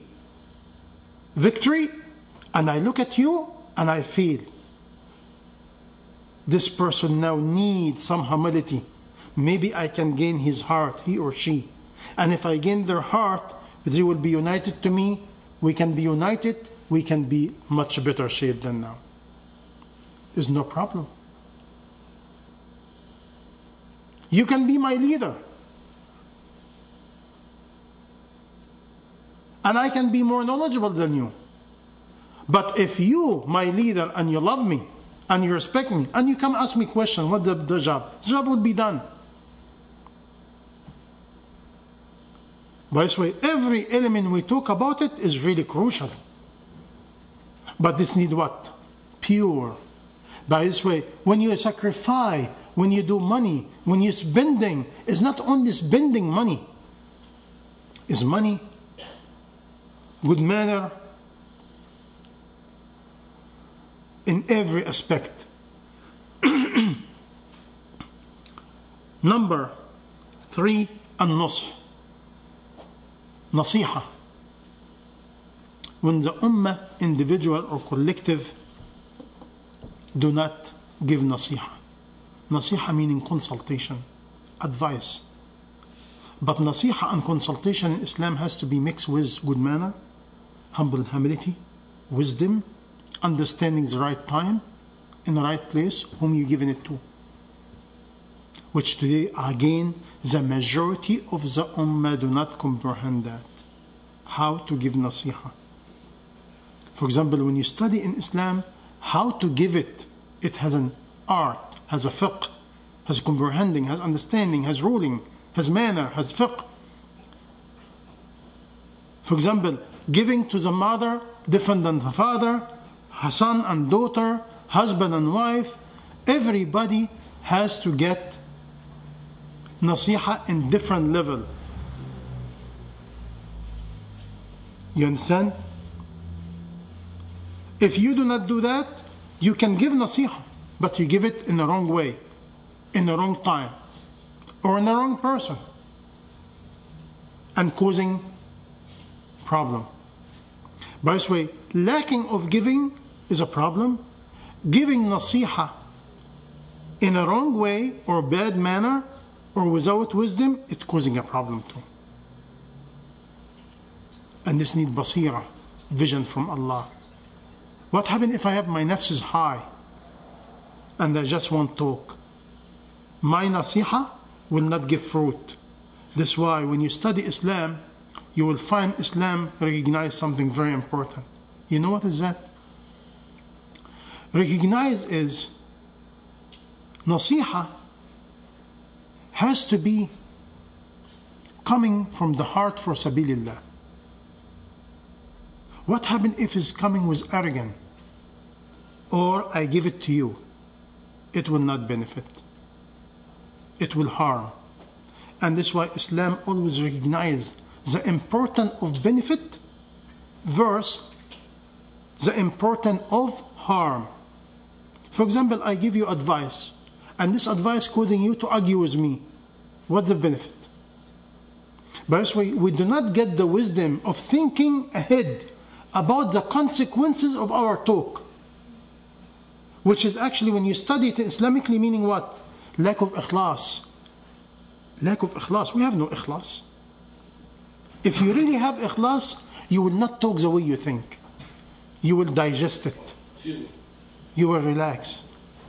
victory, and I look at you and I feel this person now needs some humility. Maybe I can gain his heart, he or she. And if I gain their heart, they will be united to me. We can be united. We can be much better shape than now. There's no problem. You can be my leader. And I can be more knowledgeable than you. But if you, my leader, and you love me, and you respect me, and you come ask me question, what's the, the job? The job will be done. By this way, every element we talk about it is really crucial. But this need what? Pure. By this way, when you sacrifice, when you do money, when you're spending, it's not only spending money. It's money, good manner, in every aspect. Number three, an-nush. Nasiha. When the ummah, individual or collective, do not give nasiha. Nasiha meaning consultation, advice. But nasiha and consultation in Islam has to be mixed with good manner, humble humility, wisdom, understanding the right time, in the right place, whom you're giving it to. Which today, again, the majority of the ummah do not comprehend that. How to give nasiha. For example, when you study in Islam, how to give it, it has an art, has a fiqh, has comprehending, has understanding, has ruling, has manner, has fiqh. For example, giving to the mother different than the father, son and daughter, husband and wife, everybody has to get nasiha in different level. You understand? If you do not do that, you can give nasiha, but you give it in the wrong way, in the wrong time, or in the wrong person, and causing problem. By this way, lacking of giving is a problem. Giving nasiha in a wrong way or bad manner or without wisdom, it's causing a problem too. And this needs basira, vision from Allah. What happens if I have my nafs is high and I just want talk? My nasiha will not give fruit. That's why when you study Islam, you will find Islam recognize something very important. You know what is that? Recognize is nasiha has to be coming from the heart for sabilillah. What happens if it's coming with arrogance? Or I give it to you. It will not benefit. It will harm. And that's why Islam always recognizes the importance of benefit versus the importance of harm. For example, I give you advice, and this advice causing you to argue with me. What's the benefit? By this way, we do not get the wisdom of thinking ahead about the consequences of our talk, which is actually, when you study it Islamically, meaning what? Lack of ikhlas. Lack of ikhlas. We have no ikhlas. If you really have ikhlas, you will not talk the way you think. You will digest it. You will relax.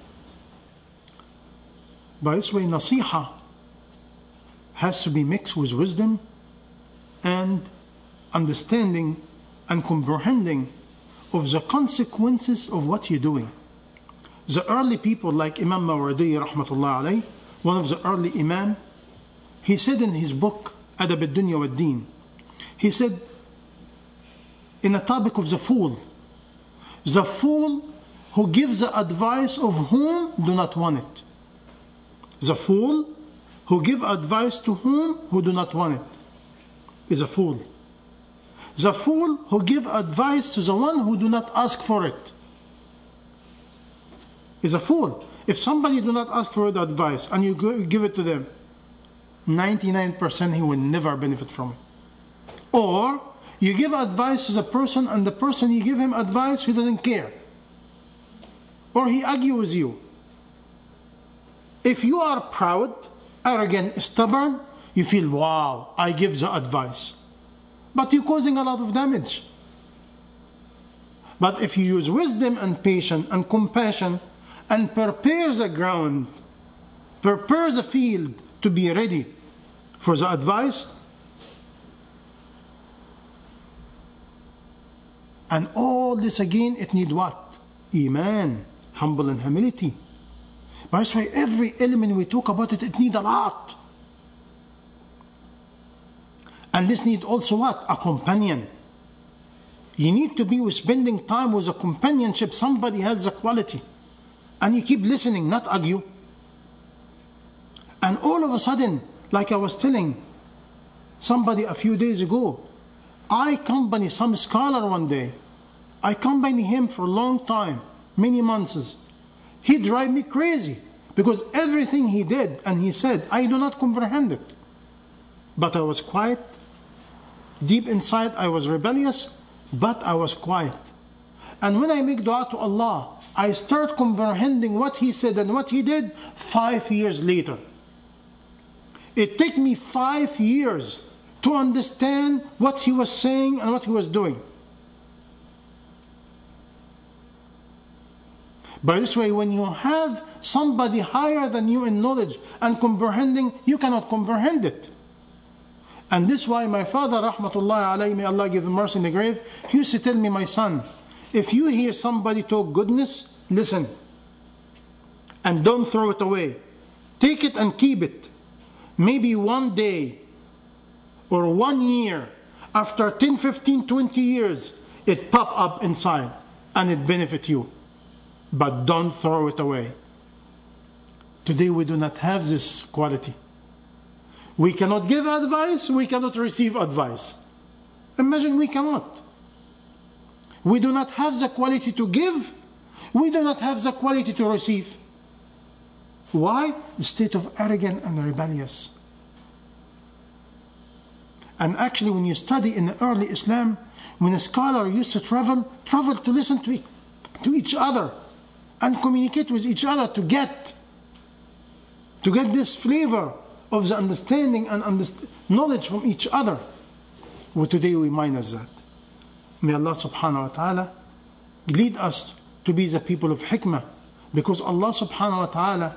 By this way, nasiha has to be mixed with wisdom and understanding and comprehending of the consequences of what you're doing. The early people like Imam Mawardi rahmatullah alayh, one of the early imam, he said in his book Adab al-Dunya wad-Din, he said in a topic of the fool, the fool who gives the advice of whom do not want it. The fool who give advice to whom who do not want it is a fool. The fool who give advice to the one who do not ask for it is a fool. If somebody do not ask for the advice and you give it to them, ninety-nine percent he will never benefit from it. Or you give advice to the person and the person you give him advice, he doesn't care. Or he argues with you. If you are proud, arrogant, stubborn, you feel, wow, I give the advice. But you're causing a lot of damage. But if you use wisdom and patience and compassion and prepare the ground, prepare the field to be ready for the advice, and all this again, it needs what? Iman, humble and humility. That's why every element we talk about it, it needs a lot. And this needs also what? A companion. You need to be with spending time with a companionship. Somebody has the quality. And you keep listening, not argue. And all of a sudden, like I was telling somebody a few days ago, I accompany some scholar one day. I accompany him for a long time, many months. He drive me crazy because everything he did and he said, I do not comprehend it. But I was quiet. Deep inside, I was rebellious, but I was quiet. And when I make dua to Allah, I start comprehending what he said and what he did five years later. It took me five years to understand what he was saying and what he was doing. By this way, when you have somebody higher than you in knowledge and comprehending, you cannot comprehend it. And this is why my father, rahmatullahi alayhi, may Allah give him mercy in the grave, he used to tell me, my son, if you hear somebody talk goodness, listen. And don't throw it away. Take it and keep it. Maybe one day or one year, after ten, fifteen, twenty years, it pop up inside and it benefit you. But don't throw it away. Today we do not have this quality. We cannot give advice, we cannot receive advice. Imagine we cannot. We do not have the quality to give, we do not have the quality to receive. Why? The state of arrogant and rebellious. And actually when you study in the early Islam, when a scholar used to travel, travel to listen to, to each other and communicate with each other to get, to get this flavor of the understanding and underst- knowledge from each other. Well, today we minus that. May Allah subhanahu wa ta'ala lead us to be the people of hikmah, because Allah subhanahu wa ta'ala,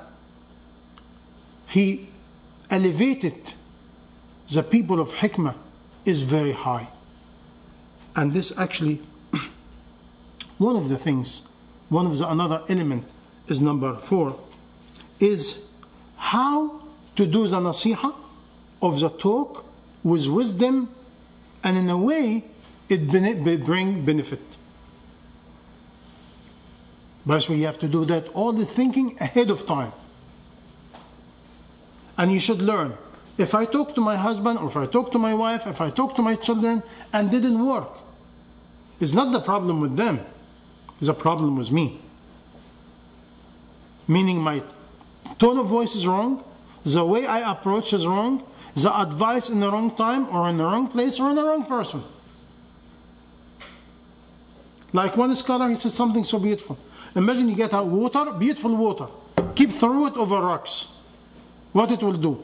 He elevated the people of hikmah is very high. And this actually, one of the things, one of the another element is number four, is how to do the nasiha of the talk with wisdom and in a way it bring benefit. But we have to do that all the thinking ahead of time. And you should learn. If I talk to my husband, or if I talk to my wife, if I talk to my children and didn't work, it's not the problem with them, it's a problem with me. Meaning my tone of voice is wrong, the way I approach is wrong, the advice in the wrong time, or in the wrong place, or in the wrong person. Like one scholar, he said something so beautiful. Imagine you get a water, beautiful water, keep throw it over rocks. What it will do?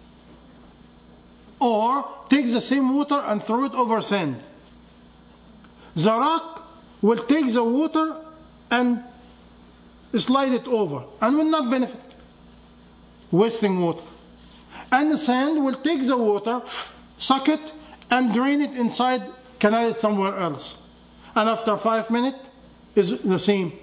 Or take the same water and throw it over sand. The rock will take the water and slide it over and will not benefit. Wasting water. And the sand will take the water, suck it, and drain it inside, canal it somewhere else. And after five minutes, is the same.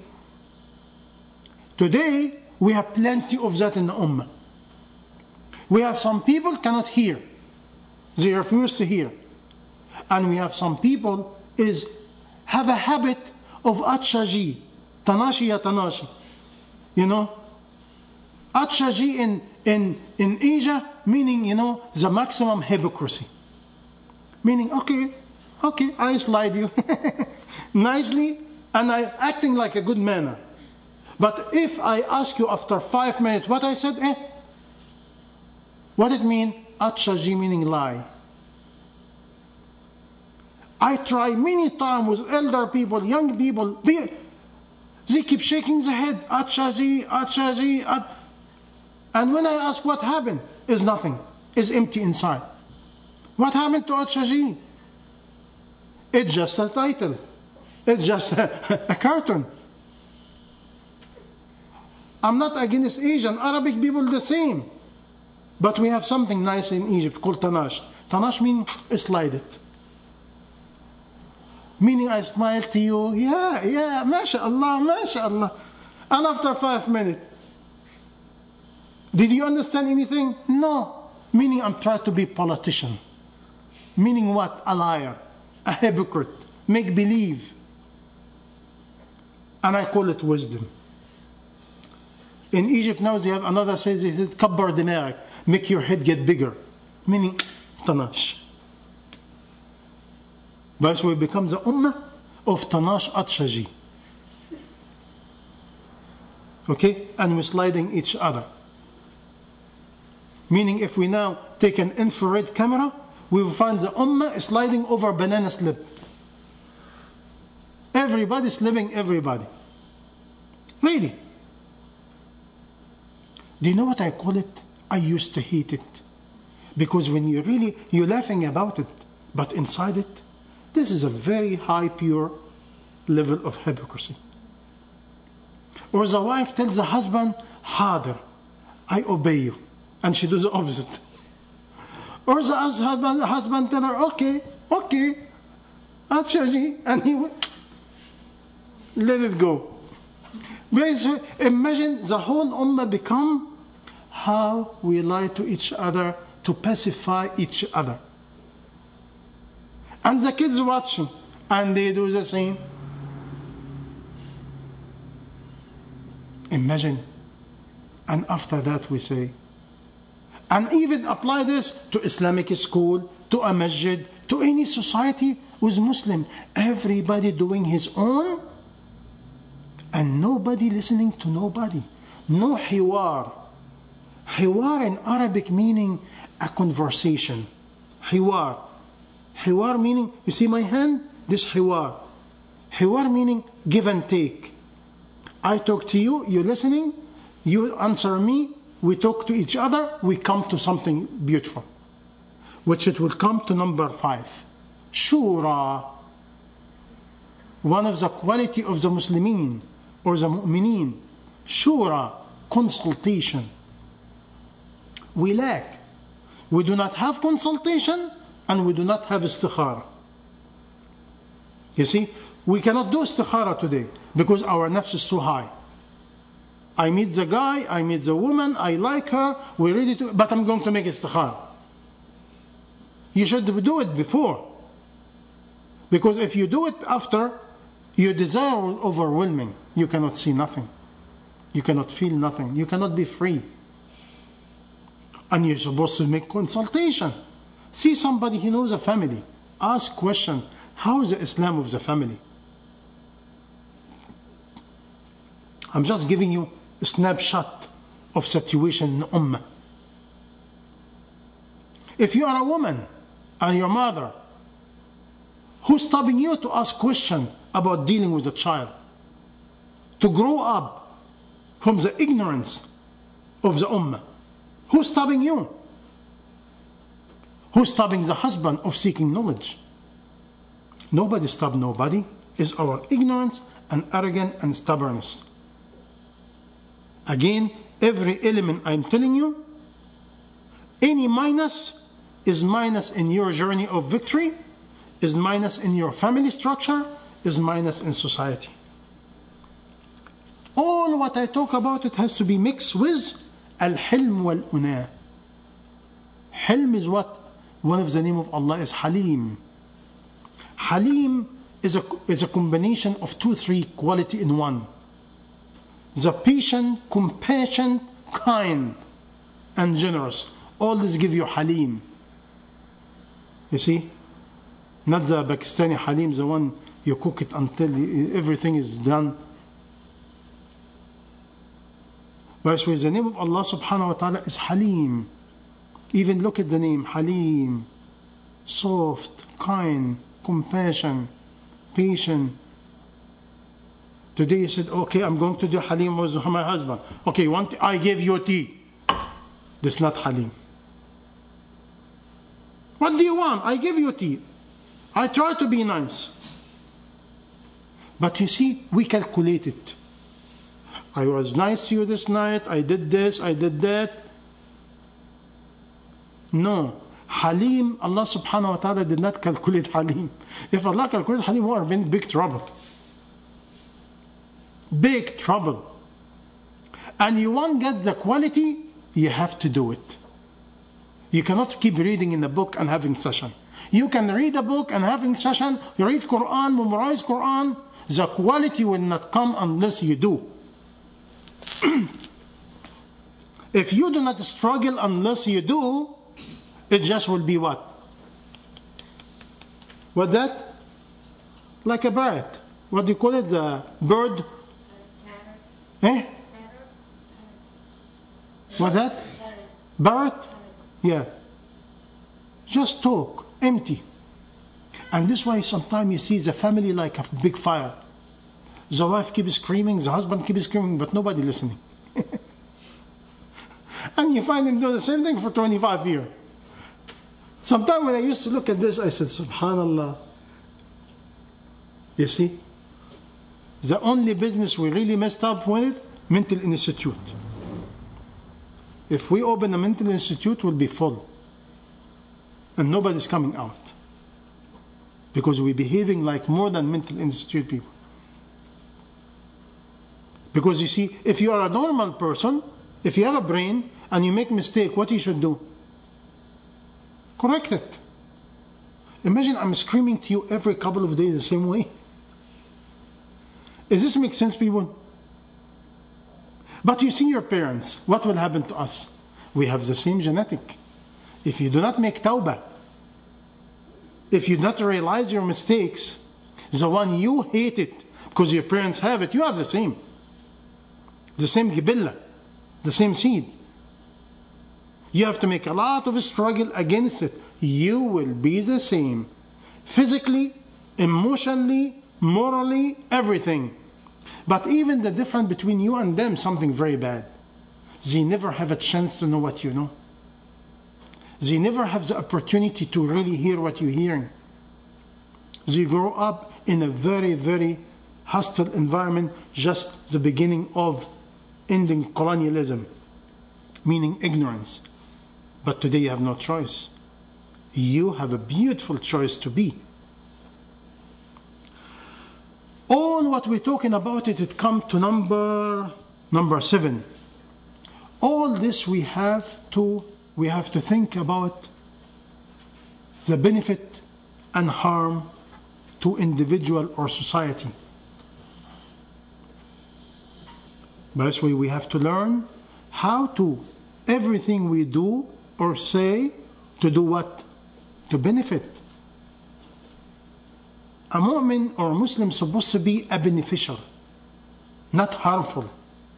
Today, we have plenty of that in the Ummah. We have some people cannot hear. They refuse to hear. And we have some people is have a habit of atshaji, tanashi ya tanashi. You know? Atshaji in, in, in Asia, meaning, you know, the maximum hypocrisy. Meaning, okay, okay, I slide you nicely, and I acting like a good manner. But if I ask you after five minutes what I said, eh, what it mean? Atshaji meaning lie. I try many times with elder people, young people, they keep shaking their head. Atshaji, atshaji, at. And when I ask what happened, is nothing, is empty inside. What happened to Atshaji? It's just a title. It's just a, a cartoon. I'm not against Asian, Arabic people the same. But we have something nice in Egypt called tanash. Tanash means slide it. Meaning I smile to you, yeah, yeah, mashallah, mashallah. And after five minutes, did you understand anything? No. Meaning I'm trying to be politician. Meaning what? A liar, a hypocrite, make believe. And I call it wisdom. In Egypt now they have another says, kabbar dinar, make your head get bigger. Meaning tanash. But so we become the ummah of Tanash Atshaji. Okay? And we're sliding each other. Meaning if we now take an infrared camera, we will find the ummah sliding over banana slip. Everybody slipping everybody. Really. Do you know what I call it? I used to hate it. Because when you really, you're laughing about it, but inside it, this is a very high, pure level of hypocrisy. Or the wife tells the husband, Hadir, I obey you. And she does the opposite. Or the husband, the husband tells her, okay, okay, Atshaji, and he would let it go. Imagine the whole ummah become how we lie to each other to pacify each other. And the kids watching, and they do the same. Imagine. And after that we say, and even apply this to Islamic school, to a masjid, to any society with Muslim. Everybody doing his own, and nobody listening to nobody. No hiwar. Hiwar in Arabic meaning a conversation. Hiwar. Hiwar meaning, you see my hand? This hiwar. Hiwar meaning give and take. I talk to you, you're listening, you answer me, we talk to each other, we come to something beautiful. Which it will come to number five. Shura. One of the quality of the Muslimin or the mu'mineen. Shura. Consultation. We lack. We do not have consultation and we do not have istikhara. You see, we cannot do istikhara today because our nafs is too high. I meet the guy, I meet the woman, I like her, we're ready to, but I'm going to make istikhara. You should do it before. Because if you do it after, your desire will overwhelming. You cannot see nothing. You cannot feel nothing. You cannot be free. And you're supposed to make consultation. See somebody who knows a family. Ask question. How is the Islam of the family? I'm just giving you a snapshot of situation in the Ummah. If you are a woman and your mother, who's stopping you to ask question about dealing with a child? To grow up from the ignorance of the Ummah. Who's stopping you? Who's stopping the husband of seeking knowledge? Nobody stops nobody. It's our ignorance and arrogance and stubbornness. Again, every element I'm telling you, any minus is minus in your journey of victory, is minus in your family structure, is minus in society. All what I talk about, it has to be mixed with al-hilm wal-una. Hilm is what? One of the name of Allah is Halim. Halim is a, is a combination of two, three quality in one. The patient, compassionate, kind, and generous. All this give you Halim. You see? Not the Pakistani Halim, the one you cook it until everything is done. But with the name of Allah subhanahu wa ta'ala is Halim. Even look at the name, Halim. Soft, kind, compassion, patient. Today you said, okay, I'm going to do Halim with my husband. Okay, one I give you tea. That's not Halim. What do you want? I give you tea. I try to be nice. But you see, we calculate it. I was nice to you this night. I did this. I did that. No. Halim, Allah subhanahu wa ta'ala did not calculate Halim. If Allah calculated Halim, we are in big trouble. Big trouble. And you want to get the quality, you have to do it. You cannot keep reading in a book and having session. You can read a book and having session. You read Quran, memorize Quran. The quality will not come unless you do. If you do not struggle unless you do, it just will be what? What that? Like a bird. What do you call it? The bird? Eh? What that? Bird? Yeah. Just talk. Empty. And this way sometimes you see the family like a big fire. The wife keeps screaming, the husband keeps screaming, but nobody listening. And you find him do the same thing for twenty-five years. Sometimes when I used to look at this, I said, Subhanallah. You see? The only business we really messed up with, mental institute. If we open a mental institute, we'll be full. And nobody's coming out. Because we're behaving like more than mental institute people. Because you see, if you are a normal person, if you have a brain and you make mistake, what you should do? Correct it. Imagine I'm screaming to you every couple of days the same way. Does this make sense, people? But you see your parents, what will happen to us? We have the same genetic. If you do not make tawbah, if you do not realize your mistakes, the one you hated because your parents have it, you have the same. The same gibilla, the same seed. You have to make a lot of struggle against it. You will be the same. Physically, emotionally, morally, everything. But even the difference between you and them, something very bad. They never have a chance to know what you know. They never have the opportunity to really hear what you're hearing. They grow up in a very, very hostile environment, just the beginning of ending colonialism, meaning ignorance. But today you have no choice. You have a beautiful choice to be. All what we're talking about, it, it comes to number, number seven. All this we have to, we have to think about the benefit and harm to individual or society. By this way, we have to learn how to, everything we do or say, to do what? To benefit. A mu'min or a Muslim is supposed to be a beneficial, not harmful.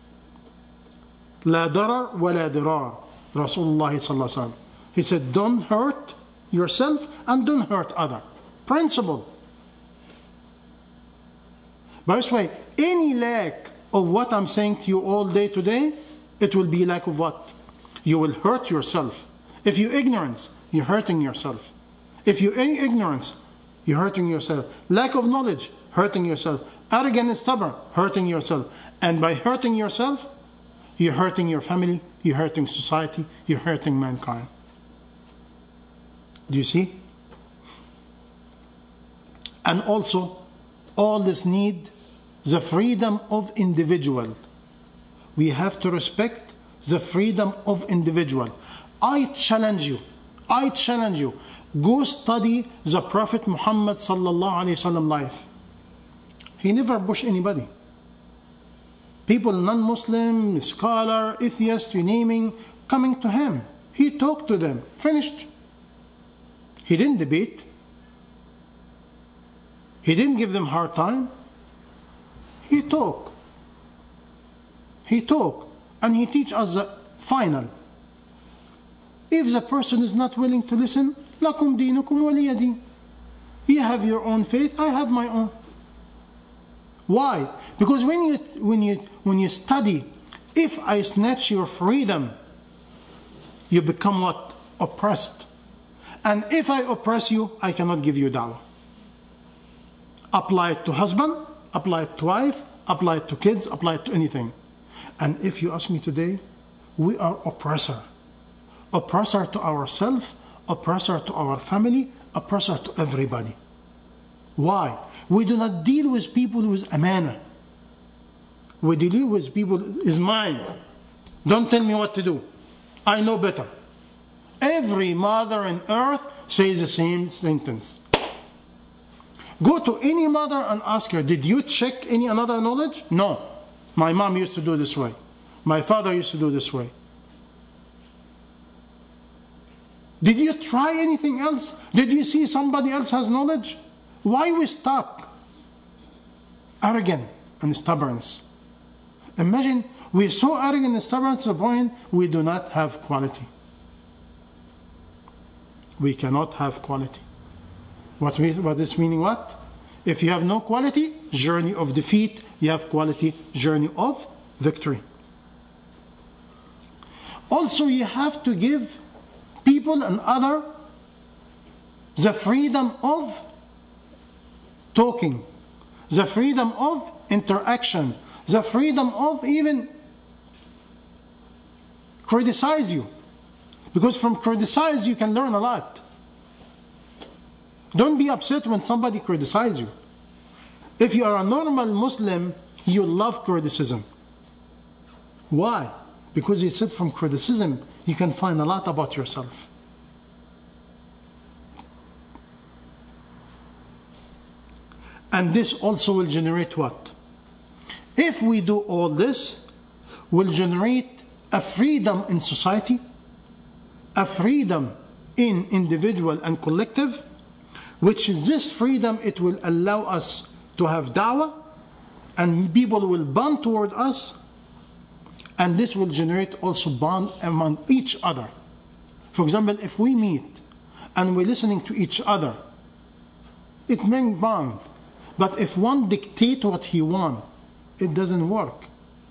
لا ضرر ولا ضرار. Rasulullah sallallahu alaihi wasallam. He said, don't hurt yourself and don't hurt other. Principle. By this way, any lack of what I'm saying to you all day today, it will be lack of what? You will hurt yourself. If you ignorance, you're hurting yourself. If you ignorance, you're hurting yourself. Lack of knowledge, hurting yourself. Arrogant and stubborn, hurting yourself. And by hurting yourself, you're hurting your family, you're hurting society, you're hurting mankind. Do you see? And also, all this need the freedom of individual. We have to respect the freedom of individual. I challenge you, I challenge you, go study the Prophet Muhammad sallallahu alaihi wasallam life. He never pushed anybody. People, non-Muslim, scholar, atheist, you naming, coming to him. He talked to them. Finished. He didn't debate. He didn't give them hard time. He talked. He talked. And he teach us the final. If the person is not willing to listen, lakum dinukum waliya din. You have your own faith, I have my own. Why? Because when you, when you, when you study, if I snatch your freedom, you become what? Oppressed. And if I oppress you, I cannot give you da'wah. Apply it to husband, apply it to wife, apply it to kids, apply it to anything. And if you ask me today, we are oppressor. Oppressor to ourselves, oppressor to our family, oppressor to everybody. Why? We do not deal with people with amana. We deal with people is mine. Don't tell me what to do. I know better. Every mother on earth says the same sentence. Go to any mother and ask her, did you check any another knowledge? No. My mom used to do this way. My father used to do this way. Did you try anything else? Did you see somebody else has knowledge? Why we stuck? Arrogant and stubbornness. Imagine we're so arrogant and stubborn to the point we do not have quality. We cannot have quality. What, we, what is meaning what? If you have no quality, journey of defeat. You have quality, journey of victory. Also, you have to give people and other the freedom of talking, the freedom of interaction, the freedom of even criticize you. Because from criticize you can learn a lot. Don't be upset when somebody criticizes you. If you are a normal Muslim, you love criticism. Why? Because you said from criticism, you can find a lot about yourself. And this also will generate what? If we do all this, will generate a freedom in society, a freedom in individual and collective, which is this freedom, it will allow us to have da'wah, and people will bond toward us, and this will generate also bond among each other. For example, if we meet and we're listening to each other, it may bond. But if one dictates what he wants, it doesn't work.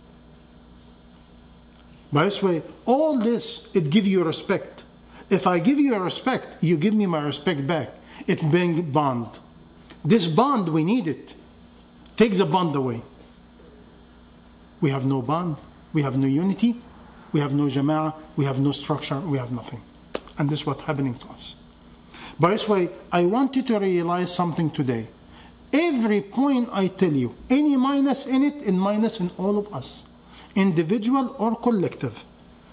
By this way, all this, it gives you respect. If I give you a respect, you give me my respect back. It brings bond. This bond, we need it. Take the bond away. We have no bond. We have no unity. We have no jama'ah. We have no structure. We have nothing. And this is what's happening to us. By this way, I want you to realize something today. Every point I tell you, any minus in it, and minus in all of us, individual or collective.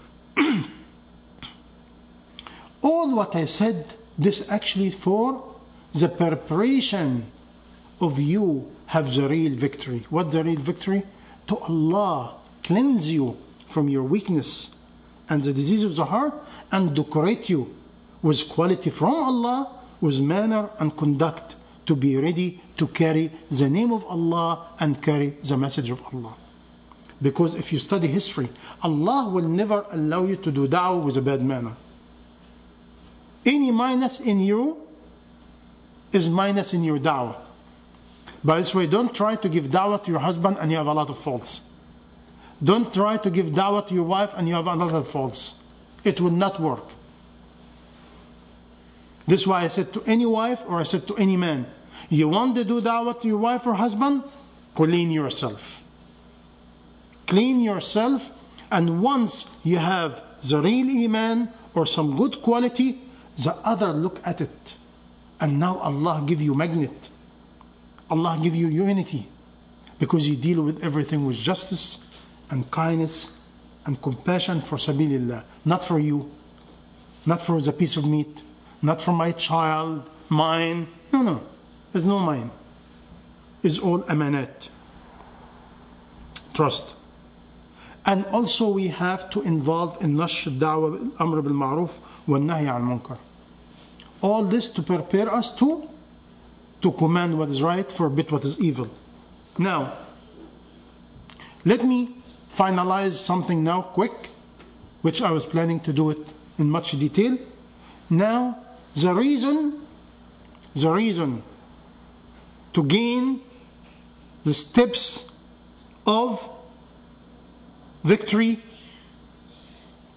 All what I said, this actually for the preparation of you have the real victory. What the real victory? To Allah cleanse you from your weakness and the disease of the heart, and decorate you with quality from Allah, with manner and conduct, to be ready to carry the name of Allah and carry the message of Allah. Because if you study history, Allah will never allow you to do da'wah with a bad manner. Any minus in you is minus in your da'wah. By this way, don't try to give da'wah to your husband and you have a lot of faults. Don't try to give da'wah to your wife and you have another faults. It will not work. This is why I said to any wife, or I said to any man, you want to do da'wah to your wife or husband? Clean yourself. Clean yourself, and once you have the real iman or some good quality, the other look at it. And now Allah give you magnet. Allah give you unity. Because you deal with everything with justice and kindness and compassion for sabilillah. Not for you. Not for the piece of meat. Not for my child, mine. No, no. There's no mine. It's all amanat. Trust. And also we have to involve in nashr da'wah, amr bil ma'ruf, wa nahy al munkar. All this to prepare us to, to command what is right, forbid what is evil. Now, let me finalize something now quick, which I was planning to do it in much detail. Now, the reason, the reason to gain the steps of victory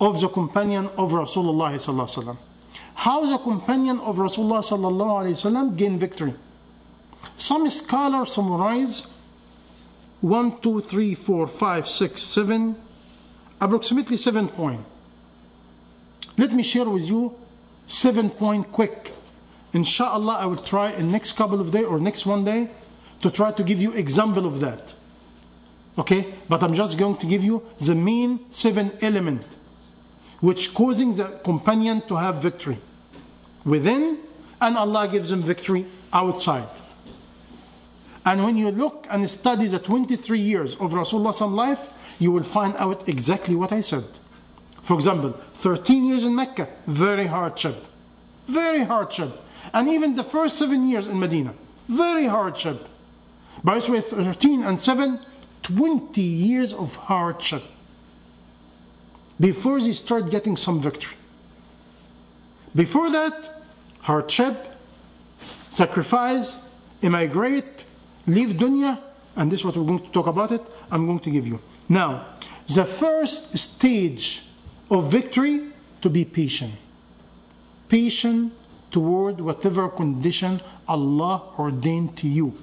of the companion of Rasulullah sallallahu alaihi wasallam. How the companion of Rasulullah sallallahu alaihi wasallam gain victory? Some scholars summarize one, two, three, four, five, six, seven, approximately seven points. Let me share with you seven points quick. Inshallah, I will try in next couple of days or next one day to try to give you example of that. Okay? But I'm just going to give you the main seven element which causing the companion to have victory within, and Allah gives him victory outside. And when you look and study the twenty-three years of Rasulullah's life, you will find out exactly what I said. For example, thirteen years in Mecca, very hardship. Very hardship. And even the first seven years in Medina, very hardship. By the way, thirteen and seven, twenty years of hardship before they start getting some victory. Before that, hardship, sacrifice, immigrate, leave dunya, and this is what we're going to talk about it, I'm going to give you. Now, the first stage of victory, to be patient. Patient toward whatever condition Allah ordained to you.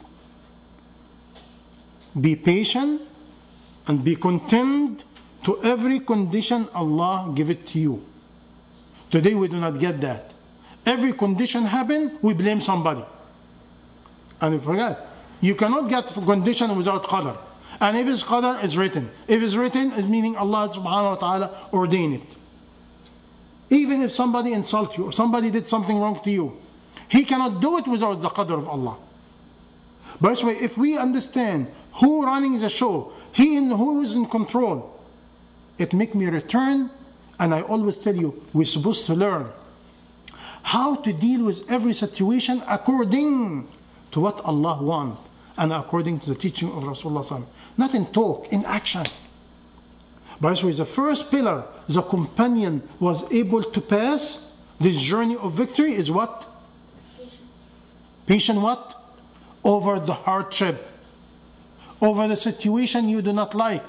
Be patient and be content to every condition Allah give it to you. Today we do not get that. Every condition happen, we blame somebody. And we forget. You cannot get condition without qadar. And if it's qadar, it's written. If it's written, it's meaning Allah subhanahu wa ta'ala ordained it. Even if somebody insults you or somebody did something wrong to you, he cannot do it without the qadr of Allah. By the way, if we understand who running the show, he and who is in control, it make me return, and I always tell you, we're supposed to learn how to deal with every situation according to what Allah wants and according to the teaching of Rasulullah. Not in talk, in action. By the way, the first pillar the companion was able to pass this journey of victory is what? Patience. Patient what? Over the hardship. Over the situation you do not like.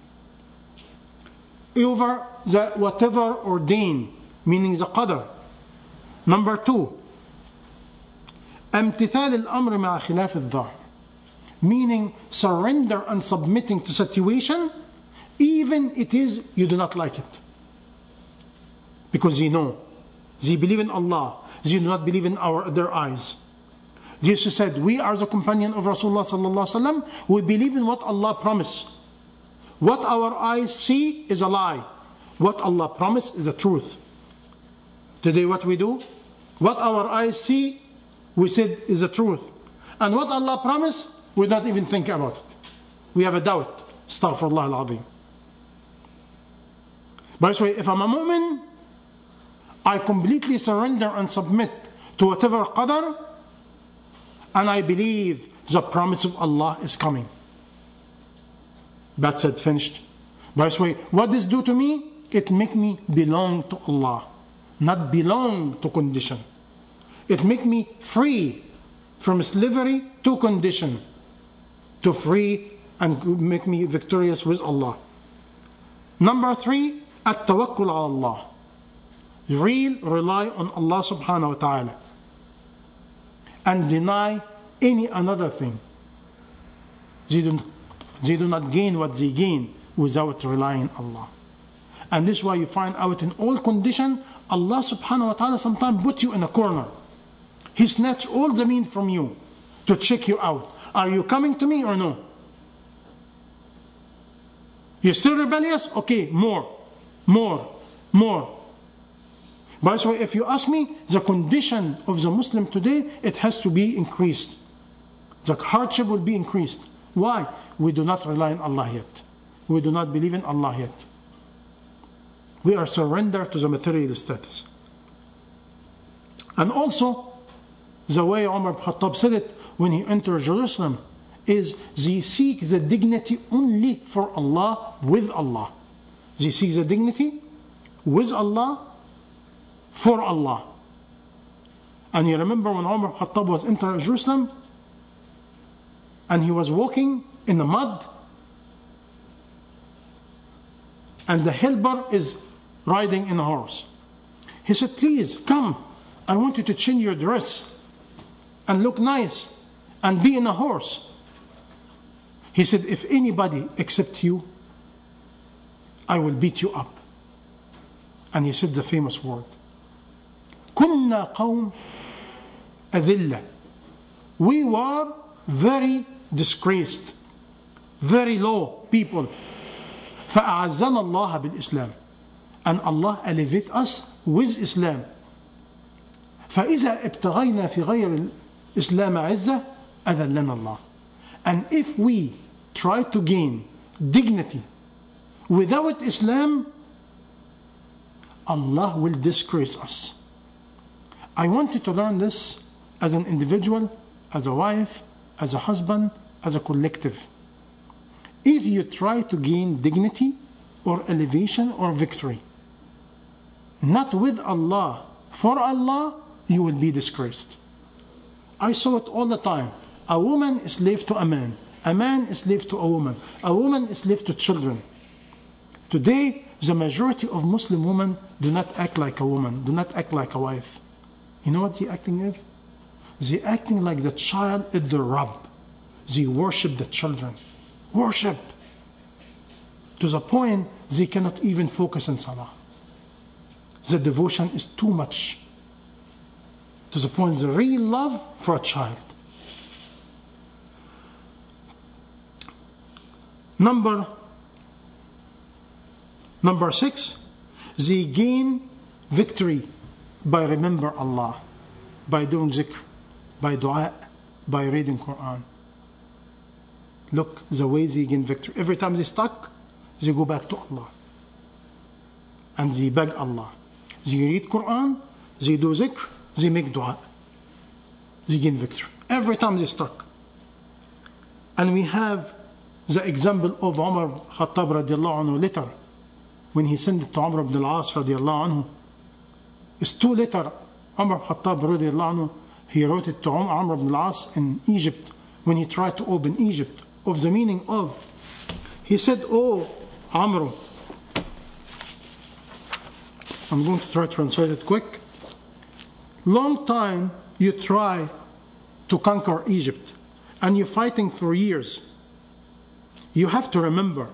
Over the whatever ordained, meaning the qadr. Number two, امتثال الأمر مع خلاف الظاهر, meaning surrender and submitting to situation even it is you do not like it, because they know, they believe in Allah, they do not believe in our their eyes. Jesus said, we are the companion of Rasulullah sallallahu alaihi wasallam. We believe in what Allah promised. What our eyes see is a lie. What Allah promised is the truth. Today what we do, what our eyes see, we said is the truth. And what Allah promised, we don't even think about it. We have a doubt. Astaghfirullah al-azim. By the way, if I'm a mu'min, I completely surrender and submit to whatever qadar, and I believe the promise of Allah is coming. That's it, finished. By the way, what this do to me? It make me belong to Allah, not belong to condition. It make me free from slavery to condition, to free and make me victorious with Allah. Number three, at-tawakkul ala Allah. Real rely on Allah subhanahu wa ta'ala and deny any another thing. They do, they do not gain what they gain without relying on Allah. And this is why you find out in all condition, Allah subhanahu wa ta'ala sometimes put you in a corner. He snatch all the mean from you to check you out. Are you coming to me or no? You're still rebellious? Okay, more, more, more. By the way, if you ask me, the condition of the Muslim today, it has to be increased. The hardship will be increased. Why? We do not rely on Allah yet. We do not believe in Allah yet. We are surrendered to the material status. And also, the way Umar ibn Khattab said it when he entered Jerusalem is they seek the dignity only for Allah, with Allah. They seek the dignity with Allah, for Allah. And you remember when Umar ibn Khattab was entering Jerusalem and he was walking in the mud and the helper is riding in a horse. He said, please, come. I want you to change your dress and look nice and be in a horse. He said, if anybody except you, I will beat you up. And he said the famous word, كنا قوم أذلة. We were very disgraced, very low people. فأعزنا الله بالإسلام. And Allah elevate us with Islam. فإذا ابتغينا في غير الإسلام عزة أذلنا الله. And if we try to gain dignity without Islam, Allah will disgrace us. I want you to learn this as an individual, as a wife, as a husband, as a collective. If you try to gain dignity or elevation or victory, not with Allah, for Allah, you will be disgraced. I saw it all the time. A woman is slave to a man. A man is slave to a woman. A woman is slave to children. Today, the majority of Muslim women do not act like a woman, do not act like a wife. You know what they acting like? They acting like the child is the Rabb. They worship the children. Worship. To the point they cannot even focus on Salah. The devotion is too much. To the point the real love for a child. Number Number six, they gain victory by remember Allah, by doing zikr, by dua, by reading Quran. Look, the way they gain victory. Every time they stuck, they go back to Allah. And they beg Allah. They read Quran, they do zikr, they make dua. They gain victory. Every time they stuck. And we have the example of Umar Khattab radiallahu anhu later, when he sent it to Amr ibn al-As radiallahu anhu. It's two letters. Umar Khattab radiallahu anhu, he wrote it to Amr ibn al-As in Egypt when he tried to open Egypt, of the meaning of, he said, oh Amr, I'm going to try to translate it quick. Long time you try to conquer Egypt and you're fighting for years. You have to remember,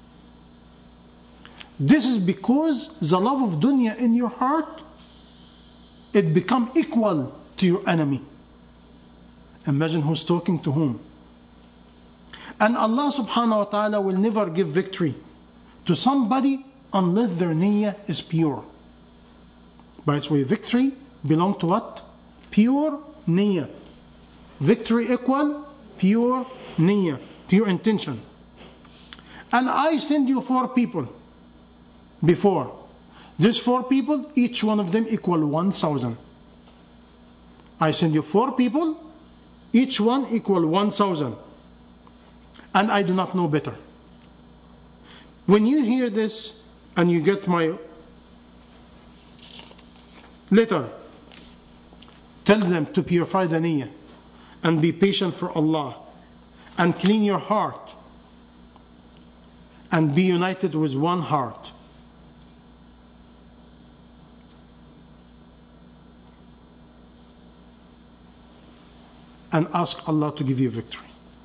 this is because the love of dunya in your heart, it become equal to your enemy. Imagine who's talking to whom. And Allah subhanahu wa ta'ala will never give victory to somebody unless their niyyah is pure. By its way, victory belong to what? Pure niyyah. Victory equal pure niyyah, pure intention. And I send you four people before. These four people, each one of them equal one thousand. I send you four people, each one equal one thousand. And I do not know better. When you hear this and you get my letter, tell them to purify the niyyah and be patient for Allah and clean your heart and be united with one heart. And ask Allah to give you victory.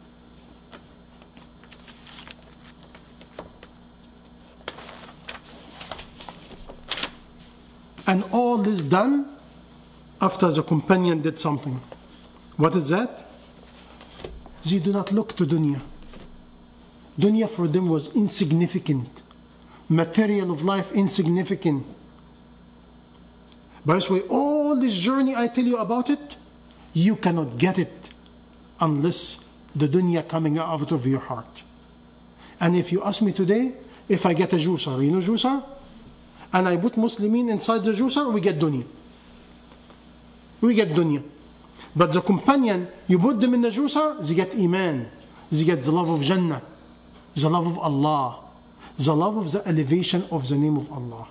And all this done after the companion did something. What is that? They do not look to dunya. Dunya for them was insignificant. Material of life insignificant. By the way, all this journey I tell you about it, you cannot get it unless the dunya coming out of your heart. And if you ask me today, if I get a juicer, you know juicer? And I put Muslimin inside the juicer, we get dunya. We get dunya. But the companion, you put them in the juicer, they get iman. They get the love of Jannah, the love of Allah, the love of the elevation of the name of Allah.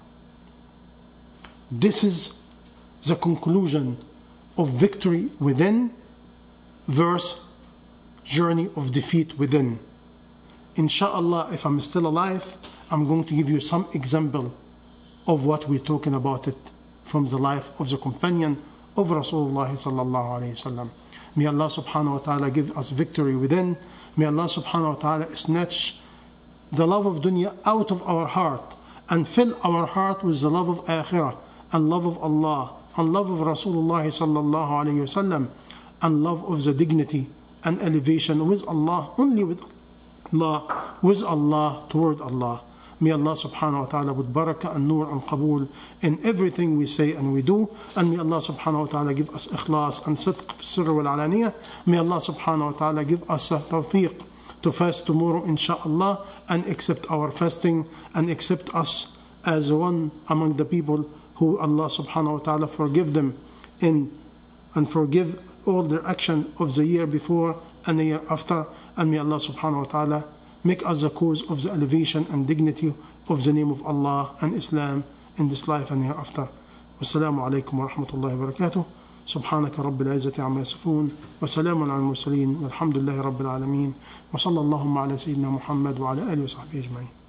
This is the conclusion of victory within versus journey of defeat within. Inshallah, if I'm still alive, I'm going to give you some example of what we're talking about it from the life of the companion of Rasulullah sallallahu alayhi wasallam. May Allah subhanahu wa ta'ala give us victory within. May Allah subhanahu wa ta'ala snatch the love of dunya out of our heart and fill our heart with the love of akhirah and love of Allah and love of Rasulullah sallallahu alayhi wasallam and love of the dignity and elevation with Allah, only with Allah, with Allah, toward Allah. May Allah subhanahu wa ta'ala with barakah and nur and qabool in everything we say and we do. And may Allah subhanahu wa ta'ala give us ikhlas and sidq fi sirr wal alaniyah. May Allah subhanahu wa ta'ala give us a tawfiq to fast tomorrow insha'Allah and accept our fasting and accept us as one among the people who Allah subhanahu wa ta'ala forgive them in and forgive all their action of the year before and the year after. And may Allah subhanahu wa ta'ala make us the cause of the elevation and dignity of the name of Allah and Islam in this life and hereafter. Wassalamu alaikum wa rahmatullahi wa barakatuh. سبحانك رب العزة عما يصفون وسلام على المرسلين والحمد لله رب العالمين وصلى اللهم على سيدنا محمد وعلى آله وصحبه أجمعين.